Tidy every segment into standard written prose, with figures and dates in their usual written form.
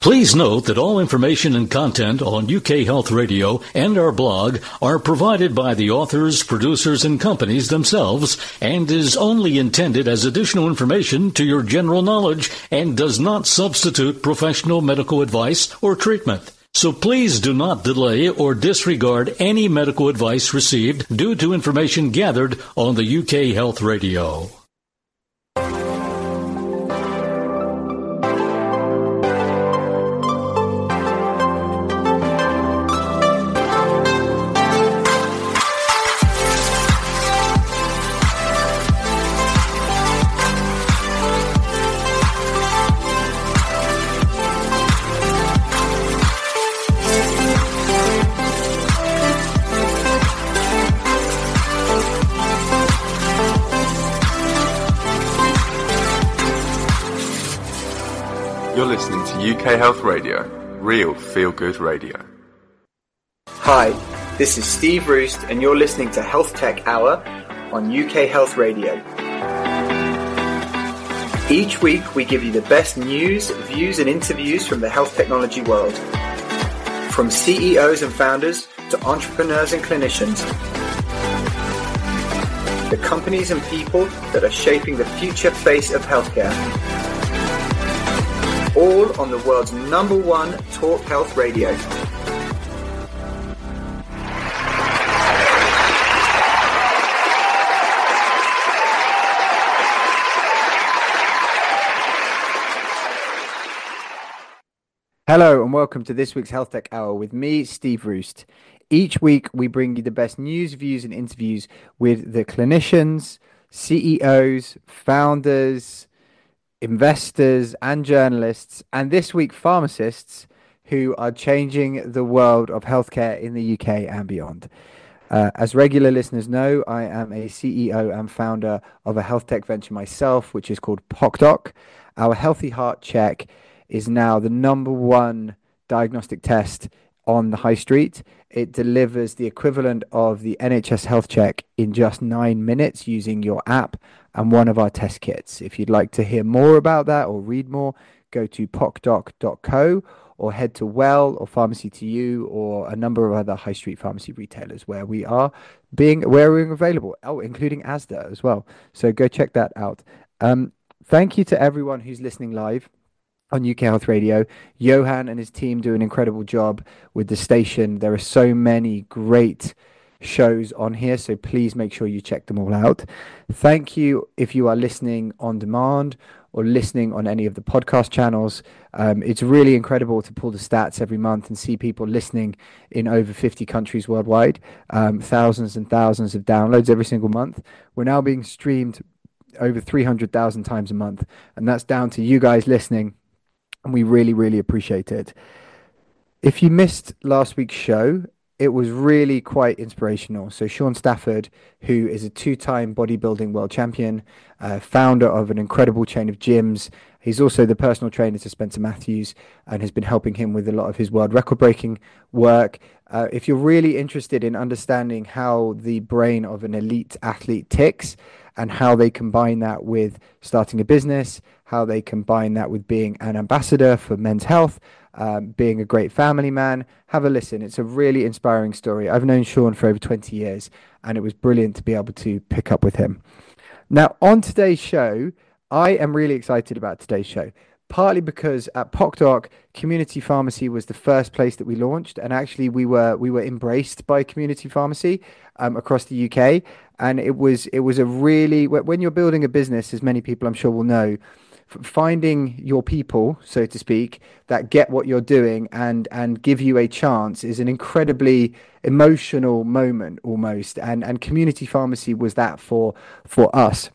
Please note that all information and content on UK Health Radio and our blog are provided by the authors, producers, and companies themselves and is only intended as additional information to your general knowledge and does not substitute professional medical advice or treatment. So please do not delay or disregard any medical advice received due to information gathered on the UK Health Radio. You're listening to UK Health Radio, real feel-good radio. Hi, this is Steve Roost and you're listening to Health Tech Hour on UK Health Radio. Each week we give you the best news, views and interviews from the health technology world. From CEOs and founders to entrepreneurs and clinicians. The companies and people that are shaping the future face of healthcare. All on the world's #1 talk health radio. Hello and welcome to this week's Health Tech Hour with me, Steve Roost. Each week we bring you the best news, views and interviews with the clinicians, CEOs, founders, investors and journalists, and this week pharmacists who are changing the world of healthcare in the UK and beyond. As regular listeners know, I am a CEO and founder of a health tech venture myself, which is called PocDoc. Our Healthy Heart Check is now the #1 diagnostic test on the high street. It delivers the equivalent of the NHS Health Check in just 9 minutes using your app and one of our test kits. If you'd like to hear more about that or read more, go to pocdoc.co or head to Well or Pharmacy to You or a number of other high street pharmacy retailers where we're available, including Asda as well. So go check that out. Thank you to everyone who's listening live on UK Health Radio. Johan and his team do an incredible job with the station. There are so many great shows on here, so please make sure you check them all out. Thank you if you are listening on demand or listening on any of the podcast channels. It's really incredible to pull the stats every month and see people listening in over 50 countries worldwide, thousands and thousands of downloads every single month. We're now being streamed over 300,000 times a month, and that's down to you guys listening, and we really, really appreciate it. If you missed last week's show, it was really quite inspirational. So Sean Stafford, who is a 2-time bodybuilding world champion, founder of an incredible chain of gyms. He's also the personal trainer to Spencer Matthews and has been helping him with a lot of his world record-breaking work. If you're really interested in understanding how the brain of an elite athlete ticks and how they combine that with starting a business, how they combine that with being an ambassador for men's health, being a great family man, have a listen. It's a really inspiring story. I've known Sean for over 20 years, and it was brilliant to be able to pick up with him. Now, on today's show, I am really excited about today's show, partly because at PocDoc, community pharmacy was the first place that we launched, and actually we were embraced by community pharmacy across the UK, and it was a really, when you're building a business, as many people I'm sure will know, finding your people, so to speak, that get what you're doing and give you a chance is an incredibly emotional moment almost, and community pharmacy was that for us.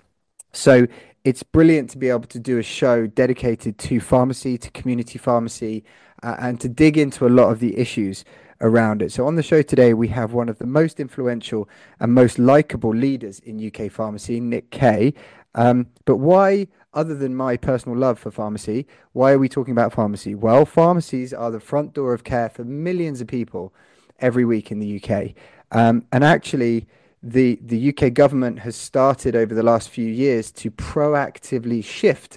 So it's brilliant to be able to do a show dedicated to pharmacy, to community pharmacy, and to dig into a lot of the issues around it. So on the show today, we have one of the most influential and most likable leaders in UK pharmacy, Nick Kay. But why, other than my personal love for pharmacy, why are we talking about pharmacy? Well, pharmacies are the front door of care for millions of people every week in the UK. And actually, the UK government has started over the last few years to proactively shift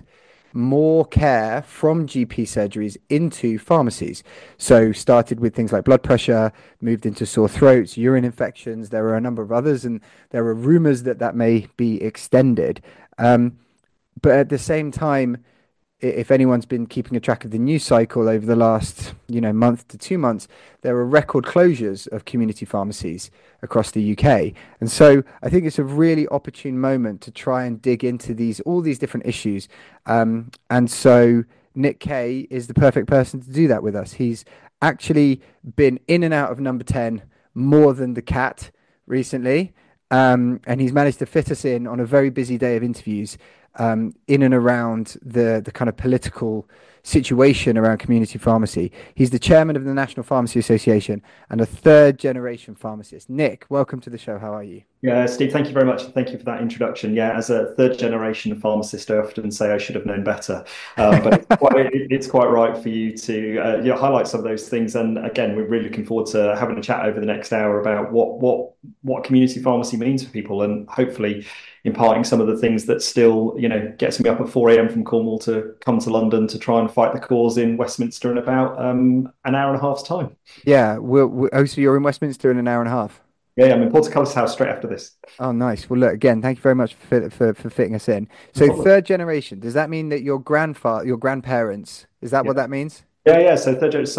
more care from GP surgeries into pharmacies. So started with things like blood pressure, moved into sore throats, urine infections. There are a number of others, and there are rumors that that may be extended. But at the same time, if anyone's been keeping a track of the news cycle over the last, month to 2 months, there are record closures of community pharmacies across the UK. And so I think it's a really opportune moment to try and dig into all these different issues. And so Nick Kay is the perfect person to do that with us. He's actually been in and out of number 10 more than the cat recently. And he's managed to fit us in on a very busy day of interviews in and around the kind of political situation around community pharmacy. He's the chairman of the National Pharmacy Association and a third generation pharmacist. Nick, welcome to the show. How are you? Yeah, Steve, thank you very much. Thank you for that introduction. Yeah, as a third generation pharmacist, I often say I should have known better. But it's quite right for you to highlight some of those things. And again, we're really looking forward to having a chat over the next hour about what community pharmacy means for people, and hopefully imparting some of the things that still, gets me up at 4 a.m. from Cornwall to come to London to try and fight the cause in Westminster in about an hour and a half's time. Yeah, so you're in Westminster in an hour and a half? Yeah, I'm in Portcullis House straight after this. Oh, nice. Well, look, again, thank you very much for fitting us in. So third generation, does that mean that your grandparents, is that what that means? Yeah. So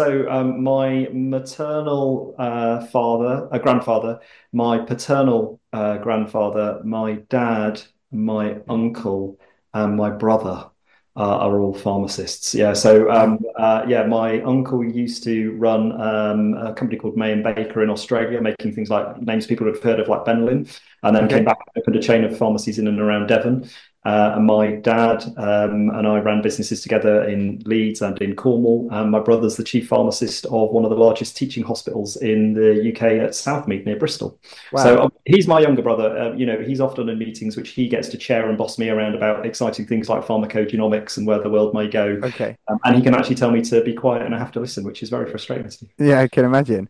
my maternal grandfather, my paternal grandfather, my dad, my uncle, and my brother are all pharmacists. Yeah. So my uncle used to run a company called May and Baker in Australia, making things like names people have heard of, like Benylin, and then came back and opened a chain of pharmacies in and around Devon. And my dad and I ran businesses together in Leeds and in Cornwall. My brother's the chief pharmacist of one of the largest teaching hospitals in the UK at Southmead near Bristol. Wow. So he's my younger brother. He's often in meetings which he gets to chair and boss me around about exciting things like pharmacogenomics and where the world may go. Okay. And he can actually tell me to be quiet and I have to listen, which is very frustrating. Yeah, I can imagine.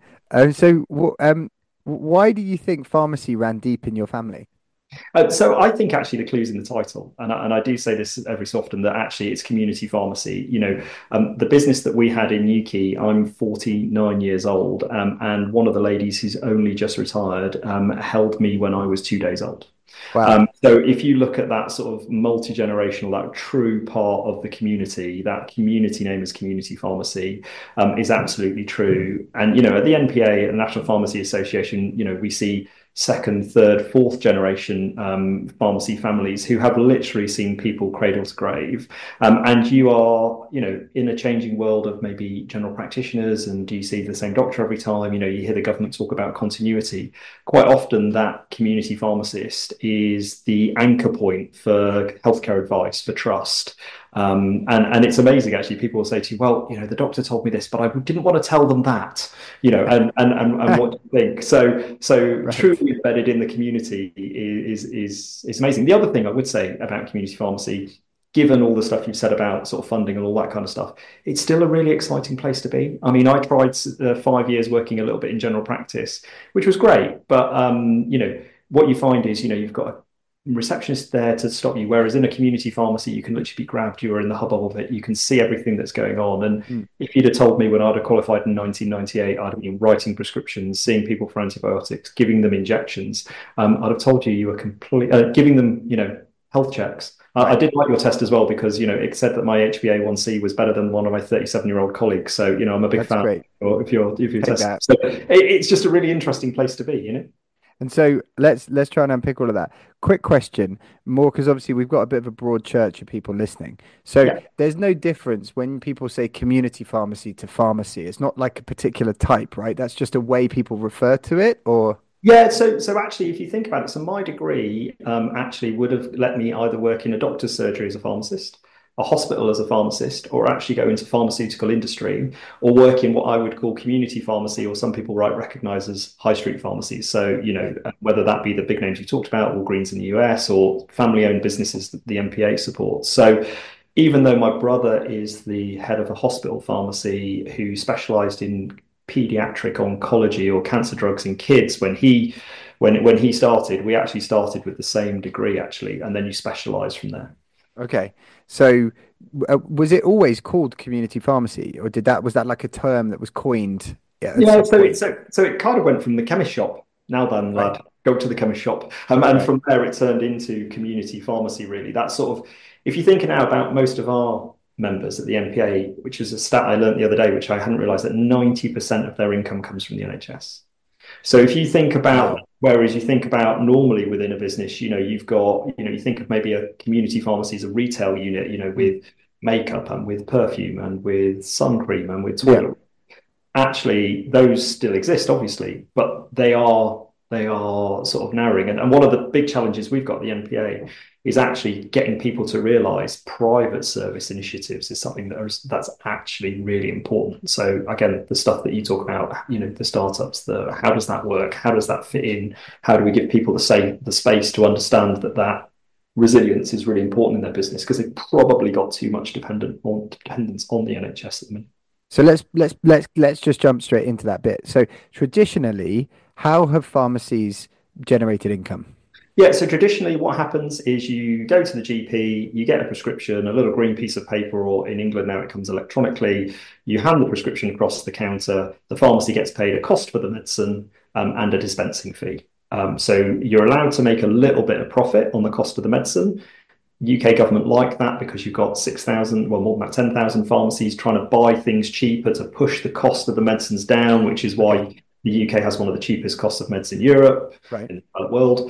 Why do you think pharmacy ran deep in your family? So I think actually the clue's in the title, and I do say this every so often, that actually it's community pharmacy. The business that we had in Newquay, I'm 49 years old, and one of the ladies who's only just retired held me when I was 2 days old. Wow. So if you look at that sort of multi-generational, that true part of the community, that community name as community pharmacy is absolutely true. And, at the NPA, the National Pharmacy Association, we see second, third, fourth generation pharmacy families who have literally seen people cradle to grave. And you are, in a changing world of maybe general practitioners, and do you see the same doctor every time? You hear the government talk about continuity. Quite often that community pharmacist is the anchor point for healthcare advice, for trust. And it's amazing, actually. People will say to you, well, the doctor told me this, but I didn't want to tell them that, and what do you think? So right. Truly embedded in the community is amazing. The other thing I would say about community pharmacy, given all the stuff you've said about sort of funding and all that kind of stuff, it's still a really exciting place to be. I mean, I tried 5 years working a little bit in general practice, which was great. But, what you find is, you've got a receptionist there to stop you, whereas in a community pharmacy you can literally be grabbed, you're in the hubbub of it, you can see everything that's going on. And if you'd have told me when I'd have qualified in 1998 I'd have been writing prescriptions, seeing people for antibiotics, giving them injections, I'd have told you were giving them health checks. I did like your test as well, because it said that my HbA1c was better than one of my 37-year-old colleagues, so I'm a big fan. Great. If you're testing. So it's just a really interesting place to be. And so let's try and unpick all of that. Quick question, more because obviously we've got a bit of a broad church of people listening. So There's no difference when people say community pharmacy to pharmacy. It's not like a particular type, right? That's just a way people refer to it, or? Yeah, so actually, if you think about it, so my degree actually would have let me either work in a doctor's surgery as a pharmacist, a hospital as a pharmacist, or actually go into pharmaceutical industry, or work in what I would call community pharmacy, or some people recognize as high street pharmacies. So, whether that be the big names you talked about, Walgreens in the US, or family-owned businesses that the MPA supports. So even though my brother is the head of a hospital pharmacy who specialized in pediatric oncology or cancer drugs in kids, when he started, we actually started with the same degree, actually, and then you specialize from there. Okay. So was it always called community pharmacy, or was that like a term that was coined at Yeah, some so point? it kind of went from the chemist shop. Now then, Right. lad, go to the chemist shop, and Right. from there it turned into community pharmacy. Really, that's sort of if you think now about most of our members at the NPA, which is a stat I learned the other day, which I hadn't realised that 90% of their income comes from the NHS. So if you think about, Wow. whereas you think about normally within a business, you've got, you think of maybe a community pharmacy as a retail unit, Mm. with makeup and with perfume and with sun cream and with Yeah. toilet. Actually, those still exist, obviously, but they are sort of narrowing. And one of the big challenges we've got at the NPA is actually getting people to realize private service initiatives is something that's actually really important. So again, the stuff that you talk about, the startups, the how does that work? How does that fit in? How do we give people the space to understand that resilience is really important in their business because they've probably got too much dependence on the NHS at the minute. So let's just jump straight into that bit. So traditionally, how have pharmacies generated income? Yeah, so traditionally, what happens is you go to the GP, you get a prescription, a little green piece of paper, or in England now it comes electronically. You hand the prescription across the counter. The pharmacy gets paid a cost for the medicine and a dispensing fee. So you're allowed to make a little bit of profit on the cost of the medicine. UK government like that because you've got 6,000, well, more than that, 10,000 pharmacies trying to buy things cheaper to push the cost of the medicines down, which is Okay. why the UK has one of the cheapest costs of meds in Europe, Right. in the developed world.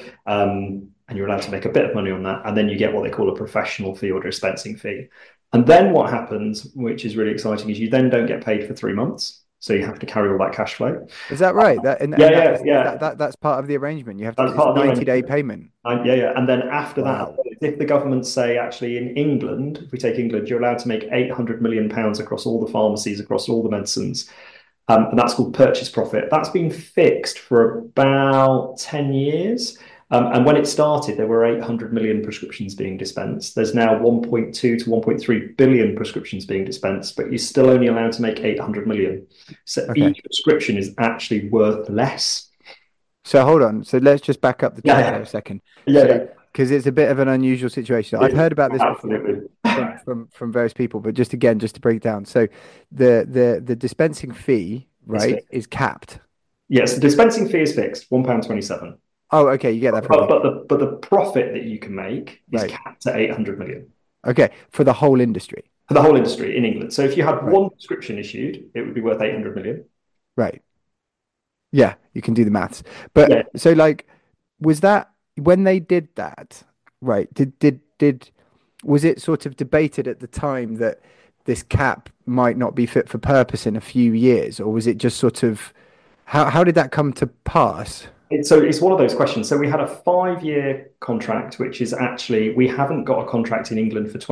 And you're allowed to make a bit of money on that. And then you get what they call a professional fee or dispensing fee. And then what happens, which is really exciting, is you then don't get paid for 3 months. So you have to carry all that cash flow. Is that right? That Yeah, and that yeah, is yeah. that's part of the arrangement. You have to. That's It's part a of the 90-day arrangement. payment. Yeah, yeah. And then after that, Wow. if the government say actually in England, if we take England, you're allowed to make £800 million across all the pharmacies, across all the medicines. And that's called purchase profit. That's been fixed for about 10 years. And when it started, there were 800 million prescriptions being dispensed. There's now 1.2 to 1.3 billion prescriptions being dispensed, but you're still only allowed to make 800 million. So Okay. each prescription is actually worth less. So hold on. So let's just back up the train for Yeah, a second. yeah, So yeah. because it's a bit of an unusual situation. I've It, heard about this before absolutely. from various people, but just to break down. So the dispensing fee, It's right, fixed. is capped. Yes, the dispensing fee is fixed, £1.27. Oh, okay, you get that for But everything. the profit that you can make is Right. capped at 800 million Okay, for the whole industry. for the whole industry in England. So if you had Right. one prescription issued, it would be worth 800 million. Right. Yeah, you can do the maths. But Yeah. so like was that when they did that, right? Did was it sort of debated at the time that this cap might not be fit for purpose in a few years, or was it just sort of how did that come to pass? So it's one of those questions. So we had a 5-year contract, which is actually, we haven't got a contract in England for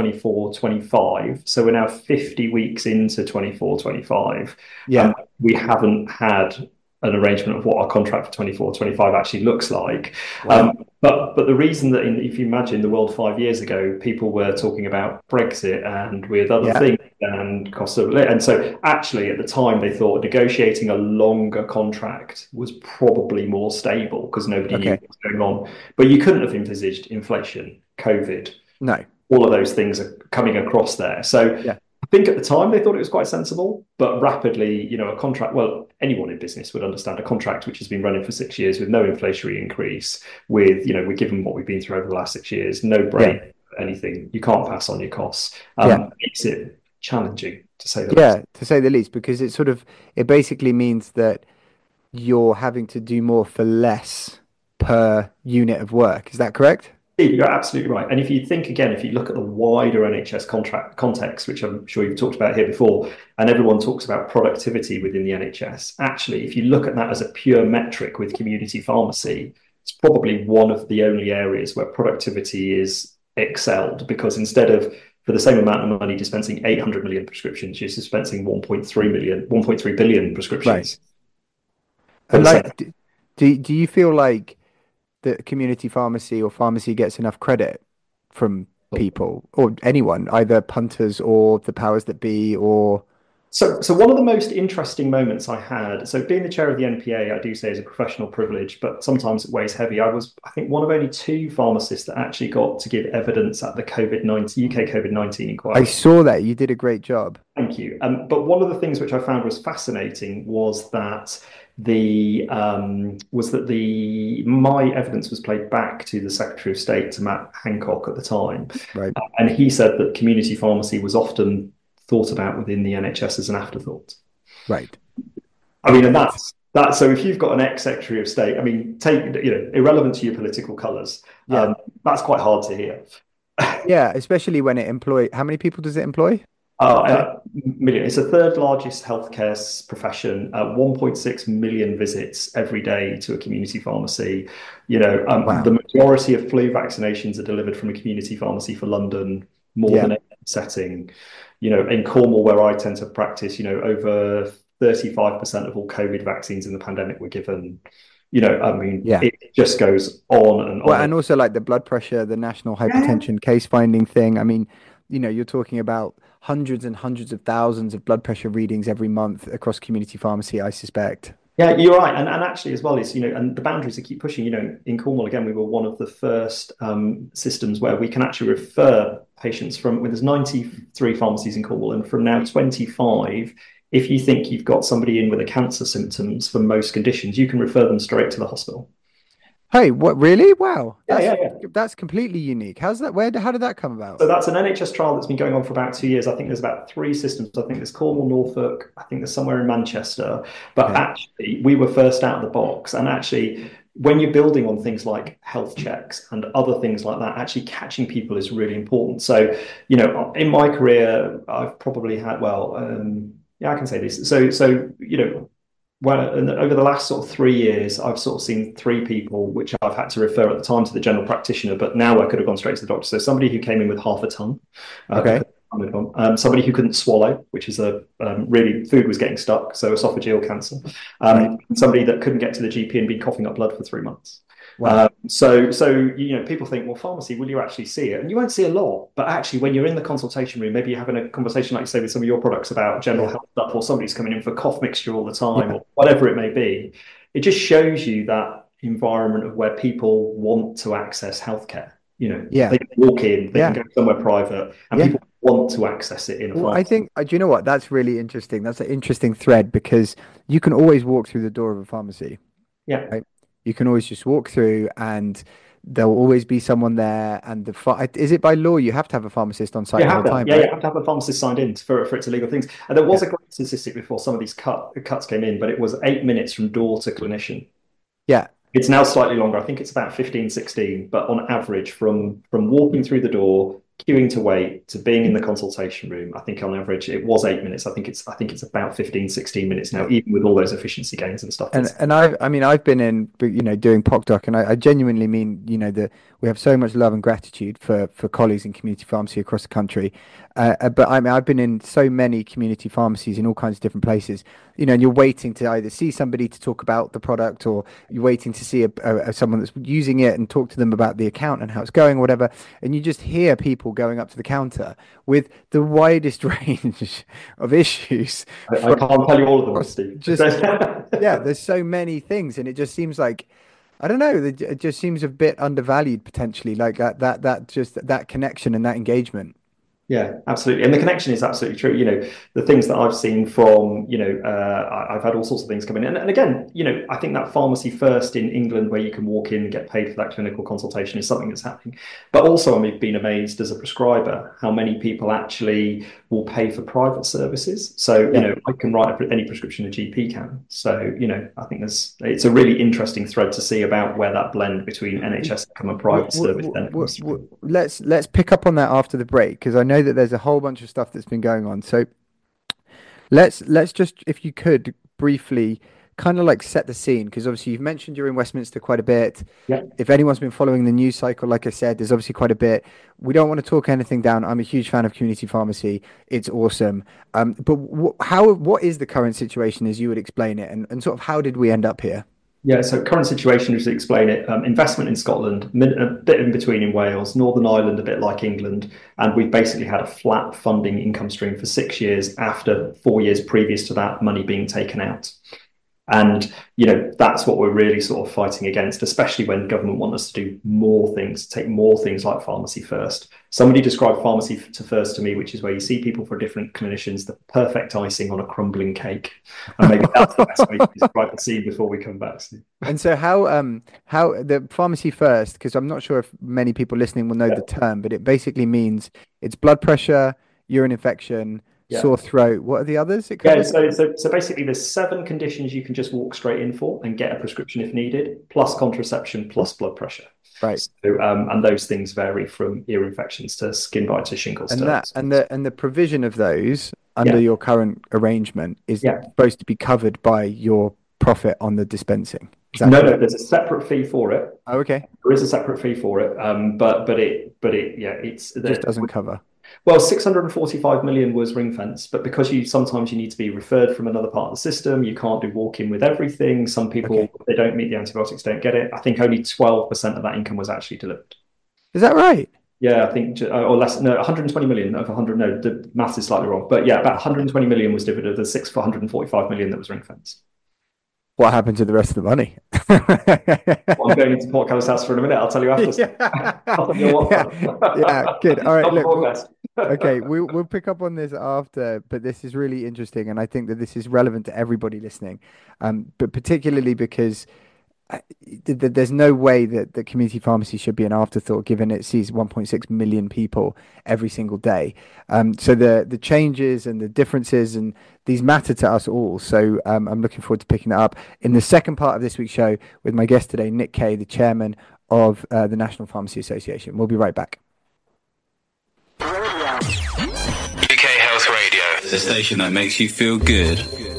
24-25. So we're now 50 weeks into 24-25. Yeah. We haven't had an arrangement of what our contract for 24-25 actually looks like. Wow. But the reason that if you imagine the world 5 years ago, people were talking about Brexit and with other Yeah. things and cost of living. And so actually at the time they thought negotiating a longer contract was probably more stable because nobody knew Okay. what was going on. But you couldn't have envisaged inflation, COVID, No. all of those things are coming across there. So Yeah. I think at the time they thought it was quite sensible, but rapidly, a contract, well, anyone in business would understand a contract which has been running for 6 years with no inflationary increase, with, we're given what we've been through over the last 6 years, no Yeah. break, anything. You can't pass on your costs. Yeah. Makes it challenging to say the least. Yeah, to say the least, because it basically means that you're having to do more for less per unit of work. Is that correct? You're absolutely right. And if you think again, if you look at the wider NHS contract context, which I'm sure you've talked about here before, and everyone talks about productivity within the NHS, actually, if you look at that as a pure metric with community pharmacy, it's probably one of the only areas where productivity is excelled because instead of for the same amount of money dispensing 800 million prescriptions, you're dispensing 1.3 billion Right. prescriptions for And the same. like, do you feel like the community pharmacy or pharmacy gets enough credit from people or anyone, either punters or the powers that be, or So one of the most interesting moments I had, so being the chair of the NPA, I do say is a professional privilege, but sometimes it weighs heavy. I think, one of only two pharmacists that actually got to give evidence at the UK COVID-19 inquiry. I saw that. You did a great job. Thank you. But one of the things which I found was fascinating was that my evidence was played back to the Secretary of State, to Matt Hancock at the time, Right. And he said that community pharmacy was often thought about within the NHS as an afterthought. Right. I mean, and that's that. So if you've got an ex-Secretary of State, I mean, irrelevant to your political colours, that's quite hard to hear. Yeah, especially when how many people does it employ? Million. It's the third largest healthcare profession. 1.6 million visits every day to a community pharmacy. Wow. The majority of flu vaccinations are delivered from a community pharmacy for London, more than any setting. In Cornwall, where I tend to practice, over 35% of all COVID vaccines in the pandemic were given. It just goes on and on. Well, and also like the blood pressure, the national hypertension case finding thing. I mean, you're talking about hundreds and hundreds of thousands of blood pressure readings every month across community pharmacy, I suspect. Yeah, you're right. And actually as well is, and the boundaries that keep pushing, in Cornwall, again, we were one of the first systems where we can actually refer patients there's 93 pharmacies in Cornwall, and from now 25, if you think you've got somebody in with a cancer symptoms for most conditions, you can refer them straight to the hospital. Hey, what, really? Wow. Yeah. That's completely unique. How did that come about? So that's an NHS trial that's been going on for about 2 years. I think there's about 3 systems. I think there's Cornwall, Norfolk. I think there's somewhere in Manchester. But actually, we were first out of the box. And actually, when you're building on things like health checks and other things like that, actually catching people is really important. So, in my career, I've probably had, I can say this. So over the last sort of 3 years, I've sort of seen 3 people, which I've had to refer at the time to the general practitioner, but now I could have gone straight to the doctor. So somebody who came in with half a tongue, somebody who couldn't swallow, which is really food was getting stuck, so esophageal cancer, somebody that couldn't get to the GP and been coughing up blood for 3 months. Wow. So people think, well, pharmacy, will you actually see it? And you won't see a lot, but actually when you're in the consultation room, maybe you're having a conversation, like you say, with some of your products about general health stuff, or somebody's coming in for cough mixture all the time, or whatever it may be, it just shows you that environment of where people want to access healthcare. They can walk in, they can go somewhere private, and people want to access it in a pharmacy. I think, do you know what? That's really interesting. That's an interesting thread, because you can always walk through the door of a pharmacy. Yeah. Right? You can always just walk through, and there'll always be someone there. And is it by law you have to have a pharmacist on site all the time? Yeah, you have to have a pharmacist signed in for it to legal things. And there was a great statistic before some of these cuts came in, but it was 8 minutes from door to clinician. Yeah. It's now slightly longer. I think it's about 15, 16, but on average, from walking through the door, queuing to wait, to being in the consultation room, I think on average it was 8 minutes. I think it's about 15, 16 minutes now, even with all those efficiency gains and stuff. And I've been in, doing PocDoc, and I genuinely mean, that we have so much love and gratitude for colleagues in community pharmacy across the country. But I've been in so many community pharmacies in all kinds of different places, and you're waiting to either see somebody to talk about the product, or you're waiting to see someone that's using it and talk to them about the account and how it's going, or whatever. And you just hear people going up to the counter with the widest range of issues. I can't tell you all of them, Steve. There's so many things, and it just seems like, I don't know, it just seems a bit undervalued potentially, like that connection and that engagement. Yeah, absolutely. And the connection is absolutely true. The things that I've seen from, I've had all sorts of things come in. And again, I think that pharmacy first in England, where you can walk in and get paid for that clinical consultation, is something that's happening. But also, I've been amazed as a prescriber how many people actually will pay for private services. So, I can write any prescription a GP can. So, I think it's a really interesting thread to see about where that blend between NHS and private service then comes through. Let's pick up on that after the break, because I know that there's a whole bunch of stuff that's been going on. So let's just, if you could briefly kind of like set the scene, because obviously you've mentioned you're in Westminster quite a bit. Yeah. If anyone's been following the news cycle, like I said, there's obviously quite a bit. We don't want to talk anything down. I'm a huge fan of community pharmacy. It's awesome. But what is the current situation as you would explain it, and sort of how did we end up here? Yeah, so current situation, just to explain it, investment in Scotland, a bit in between in Wales, Northern Ireland, a bit like England, and we've basically had a flat funding income stream for 6 years after 4 years previous to that money being taken out. And, that's what we're really sort of fighting against, especially when government want us to do more things, take more things like pharmacy first. Somebody described pharmacy to first to me, which is where you see people for different clinicians, the perfect icing on a crumbling cake. And maybe that's the best way to describe the scene before we come back. And so how the pharmacy first, because I'm not sure if many people listening will know the term, but it basically means it's blood pressure, urine infection, sore throat. What are the others? So basically there's 7 conditions you can just walk straight in for and get a prescription if needed, plus contraception, plus blood pressure. Right. So, and those things vary from ear infections to skin bites to shingles. And the provision of those under your current arrangement is supposed to be covered by your profit on the dispensing. No, there's a separate fee for it. Oh, okay. There is a separate fee for it, but it just doesn't cover. Well, 645 million was ring fence, but because sometimes you need to be referred from another part of the system, you can't do walk-in with everything. Some people, if they don't meet the antibiotics, don't get it. I think only 12% of that income was actually delivered. Is that right? Yeah, I think, or less, no, 120 million of 100, no, the maths is slightly wrong. But yeah, about 120 million was divided, the 145 million that was ring fence. What happened to the rest of the money? Well, I'm going into Port Callis House for a minute. I'll tell you after. I'll tell you what. Good. All right, look. Okay, we'll pick up on this after, but this is really interesting, and I think that this is relevant to everybody listening, but particularly because there's no way that the community pharmacy should be an afterthought, given it sees 1.6 million people every single day. So the changes and the differences and these matter to us all. So I'm looking forward to picking that up in the second part of this week's show with my guest today, Nick Kay, the chairman of the National Pharmacy Association. We'll be right back. UK Health Radio, the station that makes you feel good.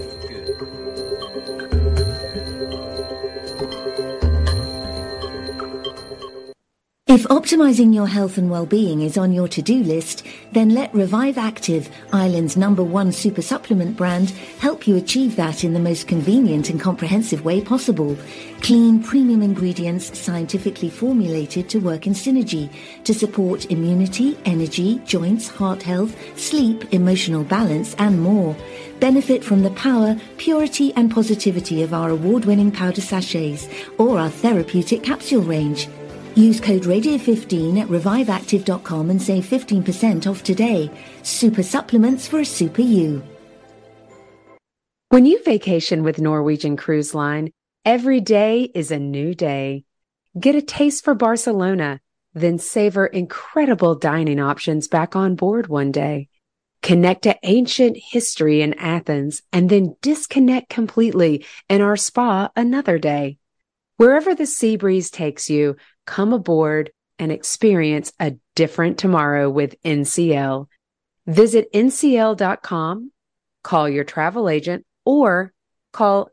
If optimizing your health and well-being is on your to-do list, then let Revive Active, Ireland's #1 super supplement brand, help you achieve that in the most convenient and comprehensive way possible. Clean, premium ingredients scientifically formulated to work in synergy to support immunity, energy, joints, heart health, sleep, emotional balance, and more. Benefit from the power, purity, and positivity of our award-winning powder sachets or our therapeutic capsule range. Use code RADIO15 at reviveactive.com and save 15% off today. Super supplements for a super you. When you vacation with Norwegian Cruise Line, every day is a new day. Get a taste for Barcelona, then savor incredible dining options back on board one day. Connect to ancient history in Athens and then disconnect completely in our spa another day. Wherever the sea breeze takes you, come aboard and experience a different tomorrow with NCL. Visit ncl.com, call your travel agent, or call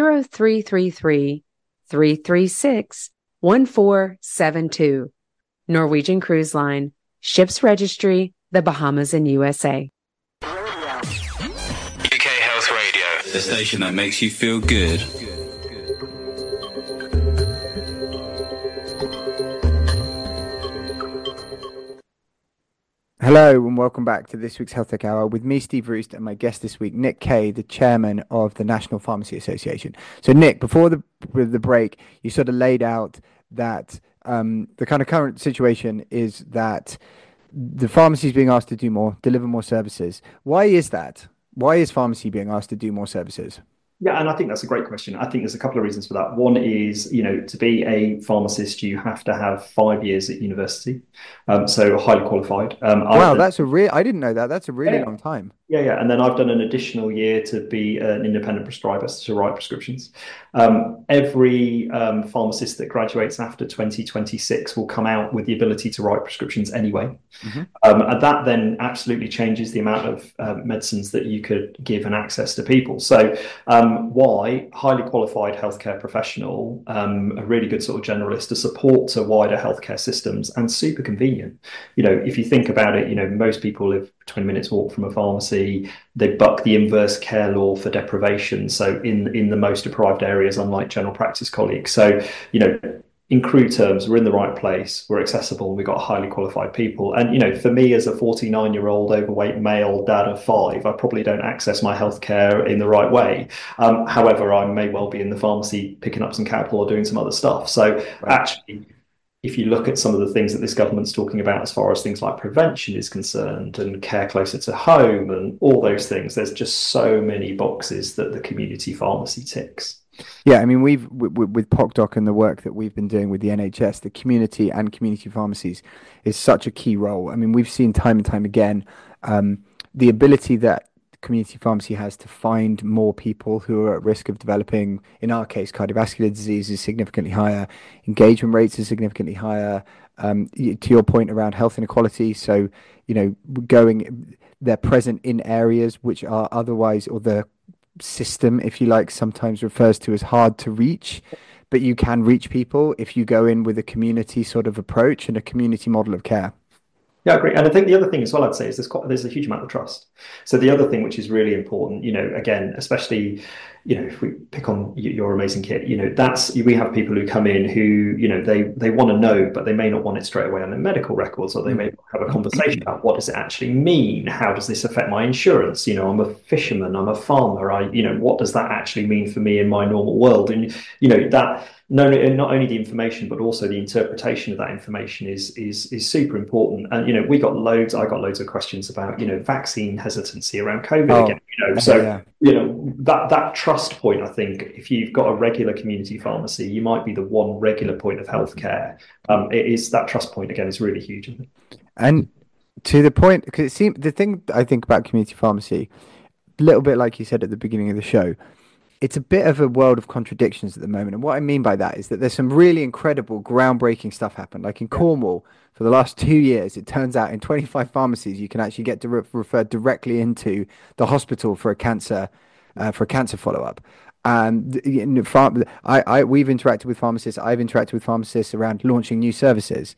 0333-336-1472. Norwegian Cruise Line, Ships Registry, the Bahamas and USA. UK Health Radio, the station that makes you feel good. Hello and welcome back to this week's Health Tech Hour with me, Steve Roost, and my guest this week, Nick Kay, the chairman of the National Pharmacy Association. So, Nick, before the break, you sort of laid out that the kind of current situation is that the pharmacy is being asked to do more, deliver more services. Why is that? Why is pharmacy being asked to do more services? Yeah, and I think that's a great question. I think there's a couple of reasons for that. One is, to be a pharmacist, you have to have 5 years at university, so highly qualified. Wow, I didn't know that. That's a really long time. Yeah. And then I've done an additional year to be an independent prescriber to write prescriptions. Every pharmacist that graduates after 2026 will come out with the ability to write prescriptions anyway. Mm-hmm. And that then absolutely changes the amount of medicines that you could give and access to people. So why highly qualified healthcare professional, a really good sort of generalist to support to wider healthcare systems and super convenient. If you think about it, most people live 20 minutes walk from a pharmacy. They buck the inverse care law for deprivation. So in the most deprived areas, unlike general practice colleagues. So, in crude terms, we're in the right place, we're accessible, and we've got highly qualified people. And, for me as a 49-year-old overweight male dad of 5, I probably don't access my healthcare in the right way. However, I may well be in the pharmacy picking up some capital or doing some other stuff. So actually, if you look at some of the things that this government's talking about as far as things like prevention is concerned and care closer to home and all those things, there's just so many boxes that the community pharmacy ticks. Yeah, I mean, with PocDoc and the work that we've been doing with the NHS, the community and community pharmacies is such a key role. I mean, we've seen time and time again the ability that community pharmacy has to find more people who are at risk of developing, in our case, cardiovascular disease is significantly higher, engagement rates are significantly higher. To your point around health inequality, so they're present in areas which are otherwise, or the system, if you like, sometimes refers to as hard to reach, but you can reach people if you go in with a community sort of approach and a community model of care. Yeah, I agree. And I think the other thing as well, I'd say, is there's a huge amount of trust. So the other thing which is really important, again, especially, if we pick on your amazing kit, we have people who come in who, they want to know, but they may not want it straight away on their medical records, or they may have a conversation about what does it actually mean? How does this affect my insurance? I'm a fisherman, I'm a farmer. What does that actually mean for me in my normal world? And, that not only the information, but also the interpretation of that information is super important. And, I got loads of questions about, vaccine hesitancy around COVID again, that trust point, I think, if you've got a regular community pharmacy, you might be the one regular point of healthcare. It is that trust point again is really huge. And to the point, because it seems the thing I think about community pharmacy, a little bit like you said at the beginning of the show, it's a bit of a world of contradictions at the moment. And what I mean by that is that there's some really incredible, groundbreaking stuff happened. Like in Cornwall, for the last 2 years, it turns out in 25 pharmacies, you can actually get referred directly into the hospital for a cancer follow-up. And we've interacted with pharmacists. I've interacted with pharmacists around launching new services.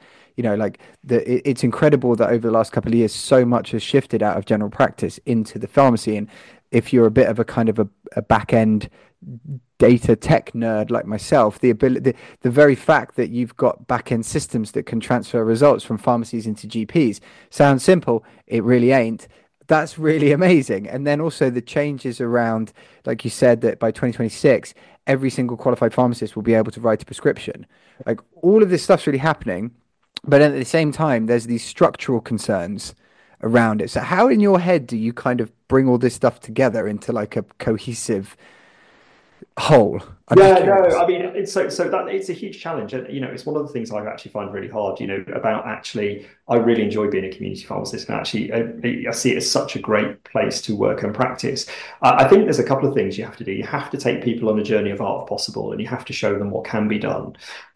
It's incredible that over the last couple of years, so much has shifted out of general practice into the pharmacy. And if you're a bit of a kind of a back end data tech nerd like myself, the very fact that you've got back end systems that can transfer results from pharmacies into GPs sounds simple. It really ain't. That's really amazing. And then also the changes around, like you said, that by 2026, every single qualified pharmacist will be able to write a prescription. Like all of this stuff's really happening, but at the same time, there's these structural concerns around it. So how in your head do you kind of bring all this stuff together into like a cohesive whole? I mean, it's a huge challenge, and it's one of the things I actually find really hard. About actually, I really enjoy being a community pharmacist, and actually, I see it as such a great place to work and practice. I think there's a couple of things you have to do. You have to take people on a journey of art if possible, and you have to show them what can be done.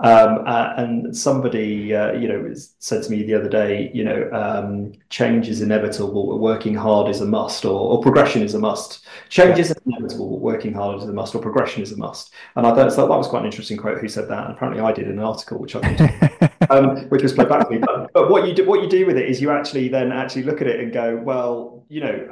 And somebody, said to me the other day, change is inevitable, but working hard is a must, or progression is a must. Change is inevitable, but working hard is a must, or progression is a must. And I thought that was quite an interesting quote. Who said that? And apparently, I did in an article, which I thought, which was played back to me. But what you do with it is you actually look at it and go, well,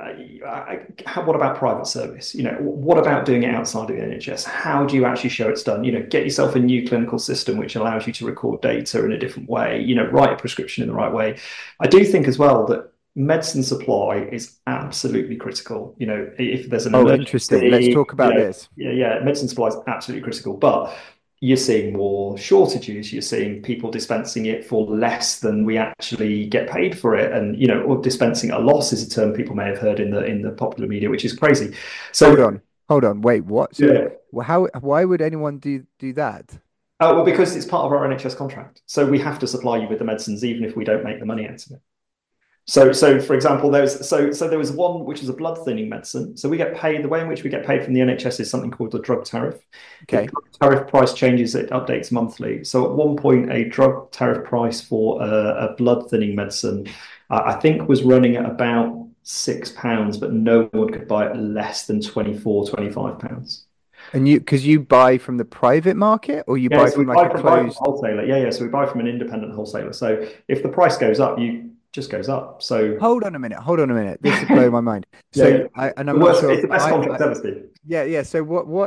what about private service? What about doing it outside of the NHS? How do you actually show it's done? Get yourself a new clinical system which allows you to record data in a different way. Write a prescription in the right way. I do think as well that medicine supply is absolutely critical. If there's an emergency, interesting. Let's talk about this. Medicine supply is absolutely critical, but you're seeing more shortages. You're seeing people dispensing it for less than we actually get paid for it, and or dispensing at a loss is a term people may have heard in the popular media, which is crazy. So hold on, wait, what? So why would anyone do that? Well, because it's part of our NHS contract, so we have to supply you with the medicines even if we don't make the money out of it. So for example, there was one which is a blood thinning medicine. So we get paid, the way in which we get paid from the NHS is something called the drug tariff. Okay. The drug tariff price changes, it updates monthly. So at one point, a drug tariff price for a blood thinning medicine, I think was running at about £6, but no one could buy it less than £24, £25. And because you buy from the private market, or you buy from like a closed wholesaler? So we buy from an independent wholesaler. So if the price goes up, just goes up. So Hold on a minute. This is blowing my mind. So and I'm not sure. It's the best contract ever, Steve. Yeah. So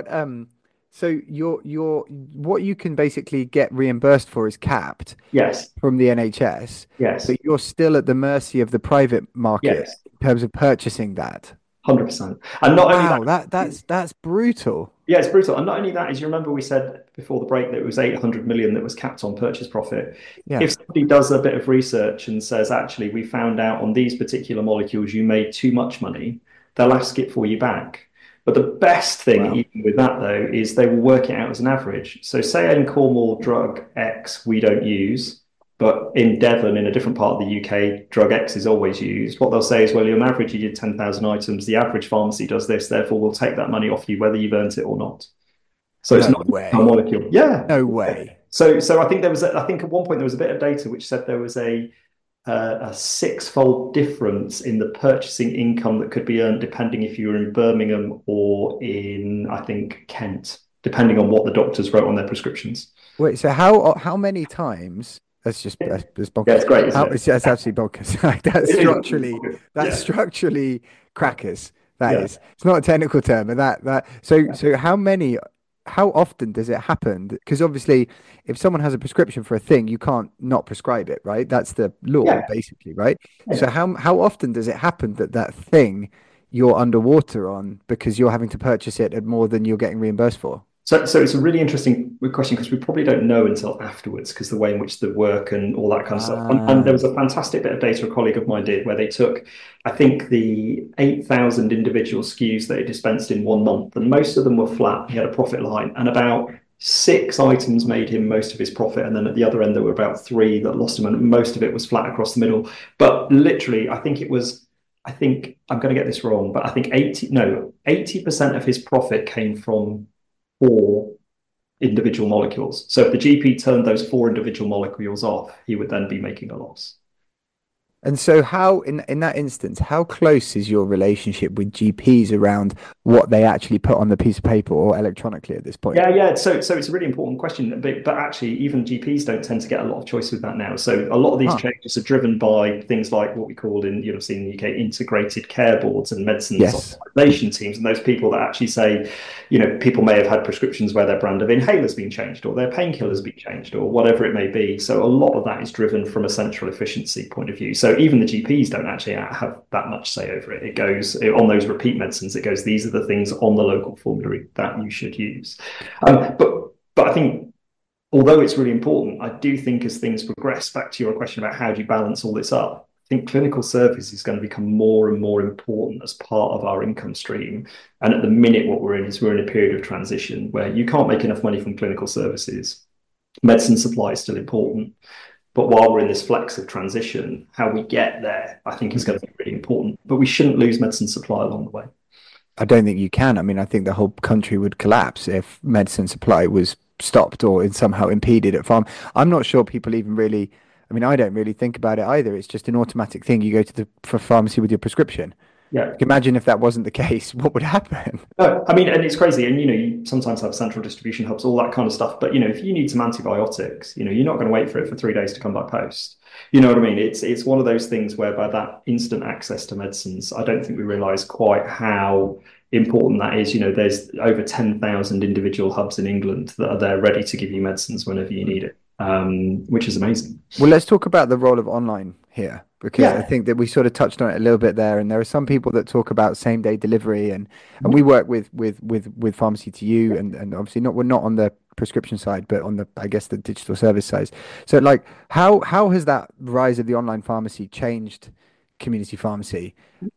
so what you can basically get reimbursed for is capped Yes. from the NHS. Yes. But you're still at the mercy of the private market Yes. in terms of purchasing that. 100%. And not only that's brutal. yeah, it's brutal. And not only that, as you remember, we said before the break that it was 800 million that was capped on purchase profit. Yeah. If somebody does a bit of research and says, actually, we found out on these particular molecules you made too much money, they'll ask it for you back. But the best thing, even with that, though, is they will work it out as an average. So say in Cornwall, drug X we don't use, but in Devon, in a different part of the UK, drug X is always used. What they'll say is, well, on average, you did 10,000 items. The average pharmacy does this. Therefore, we'll take that money off you, whether you've earned it or not. So it's not a molecule. Yeah. No way. So I think I think at one point there was a bit of data which said there was a six-fold difference in the purchasing income that could be earned depending if you were in Birmingham or in, I think, Kent, depending on what the doctors wrote on their prescriptions. Wait, so how many times? That's bonkers. Yeah, it's great. That's absolutely bonkers. Like, that's structurally crackers. That is. It's not a technical term, but so how often does it happen? Because obviously, if someone has a prescription for a thing, you can't not prescribe it, right? That's the law, basically, right? Yeah. So how often does it happen that thing you're underwater on because you're having to purchase it at more than you're getting reimbursed for? So it's a really interesting question because we probably don't know until afterwards because the way in which the work and all that kind of stuff. And there was a fantastic bit of data a colleague of mine did where they took, I think, the 8,000 individual SKUs that he dispensed in 1 month, and most of them were flat. He had a profit line, and about 6 items made him most of his profit. And then at the other end, there were about 3 that lost him, and most of it was flat across the middle. But literally, I think I'm going to get this wrong, but I think 80% of his profit came from 4 individual molecules. So if the GP turned those 4 individual molecules off, he would then be making a loss. And so how, in that instance, how close is your relationship with GPs around what they actually put on the piece of paper or electronically at this point? Yeah. So it's a really important question, but actually even GPs don't tend to get a lot of choice with that now. So a lot of these changes are driven by things like what we call in the UK integrated care boards and medicines optimization teams, and those people that actually say, people may have had prescriptions where their brand of inhaler's been changed or their painkiller's been changed or whatever it may be. So a lot of that is driven from a central efficiency point of view. So even the GPs don't actually have that much say over it. It goes on those repeat medicines. It goes, these are the things on the local formulary that you should use. But I think, although it's really important, I do think as things progress, back to your question about how do you balance all this up, I think clinical service is going to become more and more important as part of our income stream. And at the minute, what we're in is we're in a period of transition where you can't make enough money from clinical services. Medicine supply is still important. But while we're in this flex of transition, how we get there, I think is going to be really important. But we shouldn't lose medicine supply along the way. I don't think you can. I mean, I think the whole country would collapse if medicine supply was stopped or somehow impeded at farm. I'm not sure people even really, I mean, I don't really think about it either. It's just an automatic thing. You go to the pharmacy with your prescription. Yeah. Imagine if that wasn't the case, what would happen? I mean, and it's crazy. And, you sometimes have central distribution hubs, all that kind of stuff. But, if you need some antibiotics, you're not going to wait for it for 3 days to come by post. You know what I mean? It's one of those things whereby that instant access to medicines, I don't think we realize quite how important that is. There's over 10,000 individual hubs in England that are there ready to give you medicines whenever you need it, which is amazing. Well, let's talk about the role of online here. Because I think that we sort of touched on it a little bit there, and there are some people that talk about same day delivery, and we work with Pharmacy to You, and obviously we're not on the prescription side, but on the, I guess, the digital service side. So like how has that rise of the online pharmacy changed community pharmacy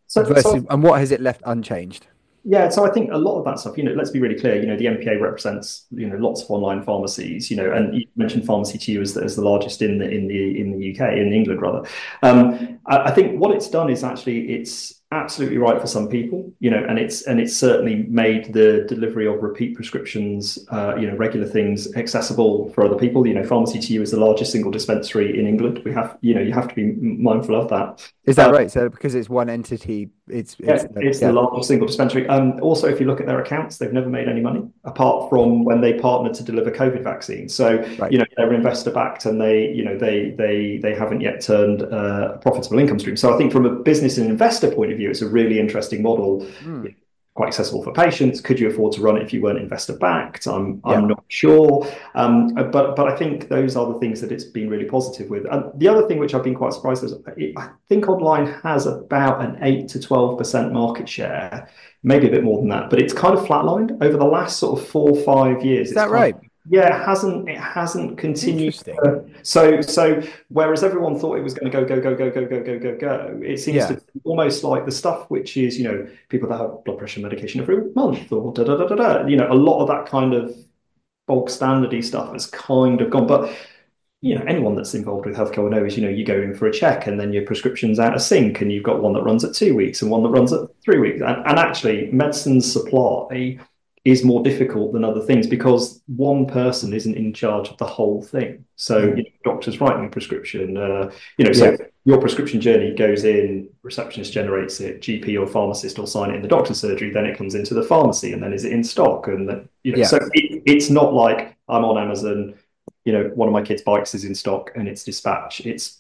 and what has it left unchanged? Yeah, so I think a lot of that stuff, let's be really clear, the MPA represents, lots of online pharmacies, and you mentioned Pharmacy to You as the largest in the UK, in England rather. I think what it's done is actually it's absolutely right for some people, and it's certainly made the delivery of repeat prescriptions, regular things accessible for other people. Pharmacy to You is the largest single dispensary in England. We have, you have to be mindful of that. Is that right? So because it's one entity, it's the largest single dispensary. Also, if you look at their accounts, they've never made any money apart from when they partnered to deliver COVID vaccines. So they're investor backed, and they haven't yet turned a profitable income stream. So I think from a business and investor point of view, it's a really interesting model. Quite accessible for patients. Could you afford to run it if you weren't investor backed? I'm not sure, but I think those are the things that it's been really positive with. And the other thing which I've been quite surprised is I think online has about an 8 to 12% market share, maybe a bit more than that, but it's kind of flatlined over the last sort of 4 or 5 years. Is that right? Yeah, it hasn't continued. So whereas everyone thought it was going to go, it seems to be almost like the stuff which is, people that have blood pressure medication every month or a lot of that kind of bulk standardy stuff has kind of gone. But anyone that's involved with healthcare will know is, you go in for a check and then your prescription's out of sync, and you've got one that runs at 2 weeks and one that runs at 3 weeks. And actually, medicine supply is more difficult than other things because one person isn't in charge of the whole thing. So doctors writing a prescription, so your prescription journey goes in, receptionist generates it, GP or pharmacist will sign it in the doctor's surgery, then it comes into the pharmacy, and then is it in stock? And then, so it's not like I'm on Amazon, one of my kids' bikes is in stock and it's dispatched. It's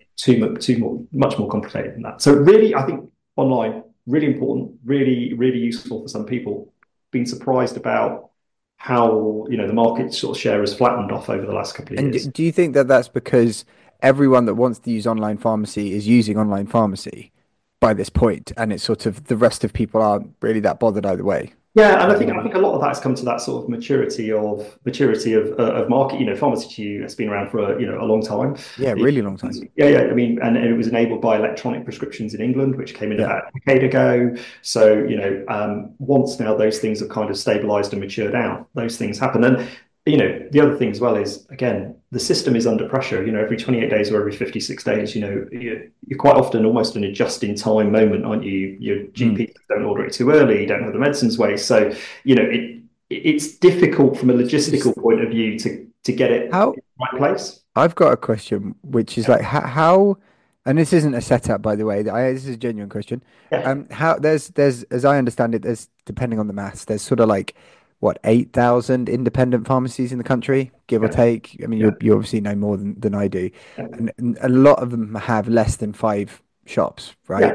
much more complicated than that. So really, I think online, really important, really, really useful for some people. Been surprised about how the market sort of share has flattened off over the last couple of years. And do you think that that's because everyone that wants to use online pharmacy is using online pharmacy by this point, and it's sort of the rest of people aren't really that bothered either way? Yeah, and I think a lot of that has come to that sort of maturity of market. Pharmacy to You has been around for a long time. Yeah, really long time. Yeah. I mean, and it was enabled by electronic prescriptions in England, which came in about a decade ago. So once now those things have kind of stabilised and matured out, those things happen. And the other thing as well is, again, the system is under pressure. Every 28 days or every 56 days, you're quite often almost in a just-in-time moment, aren't you? Your GP don't order it too early, you don't have the medicines waste. So, it's difficult from a logistical point of view to get it in the right place. I've got a question, which is like how, and this isn't a setup, by the way. This is a genuine question. How there's as I understand it, there's, depending on the maths, there's sort of like 8,000 independent pharmacies in the country, give or take. I mean, you obviously know more than I do, and a lot of them have less than 5 shops, right?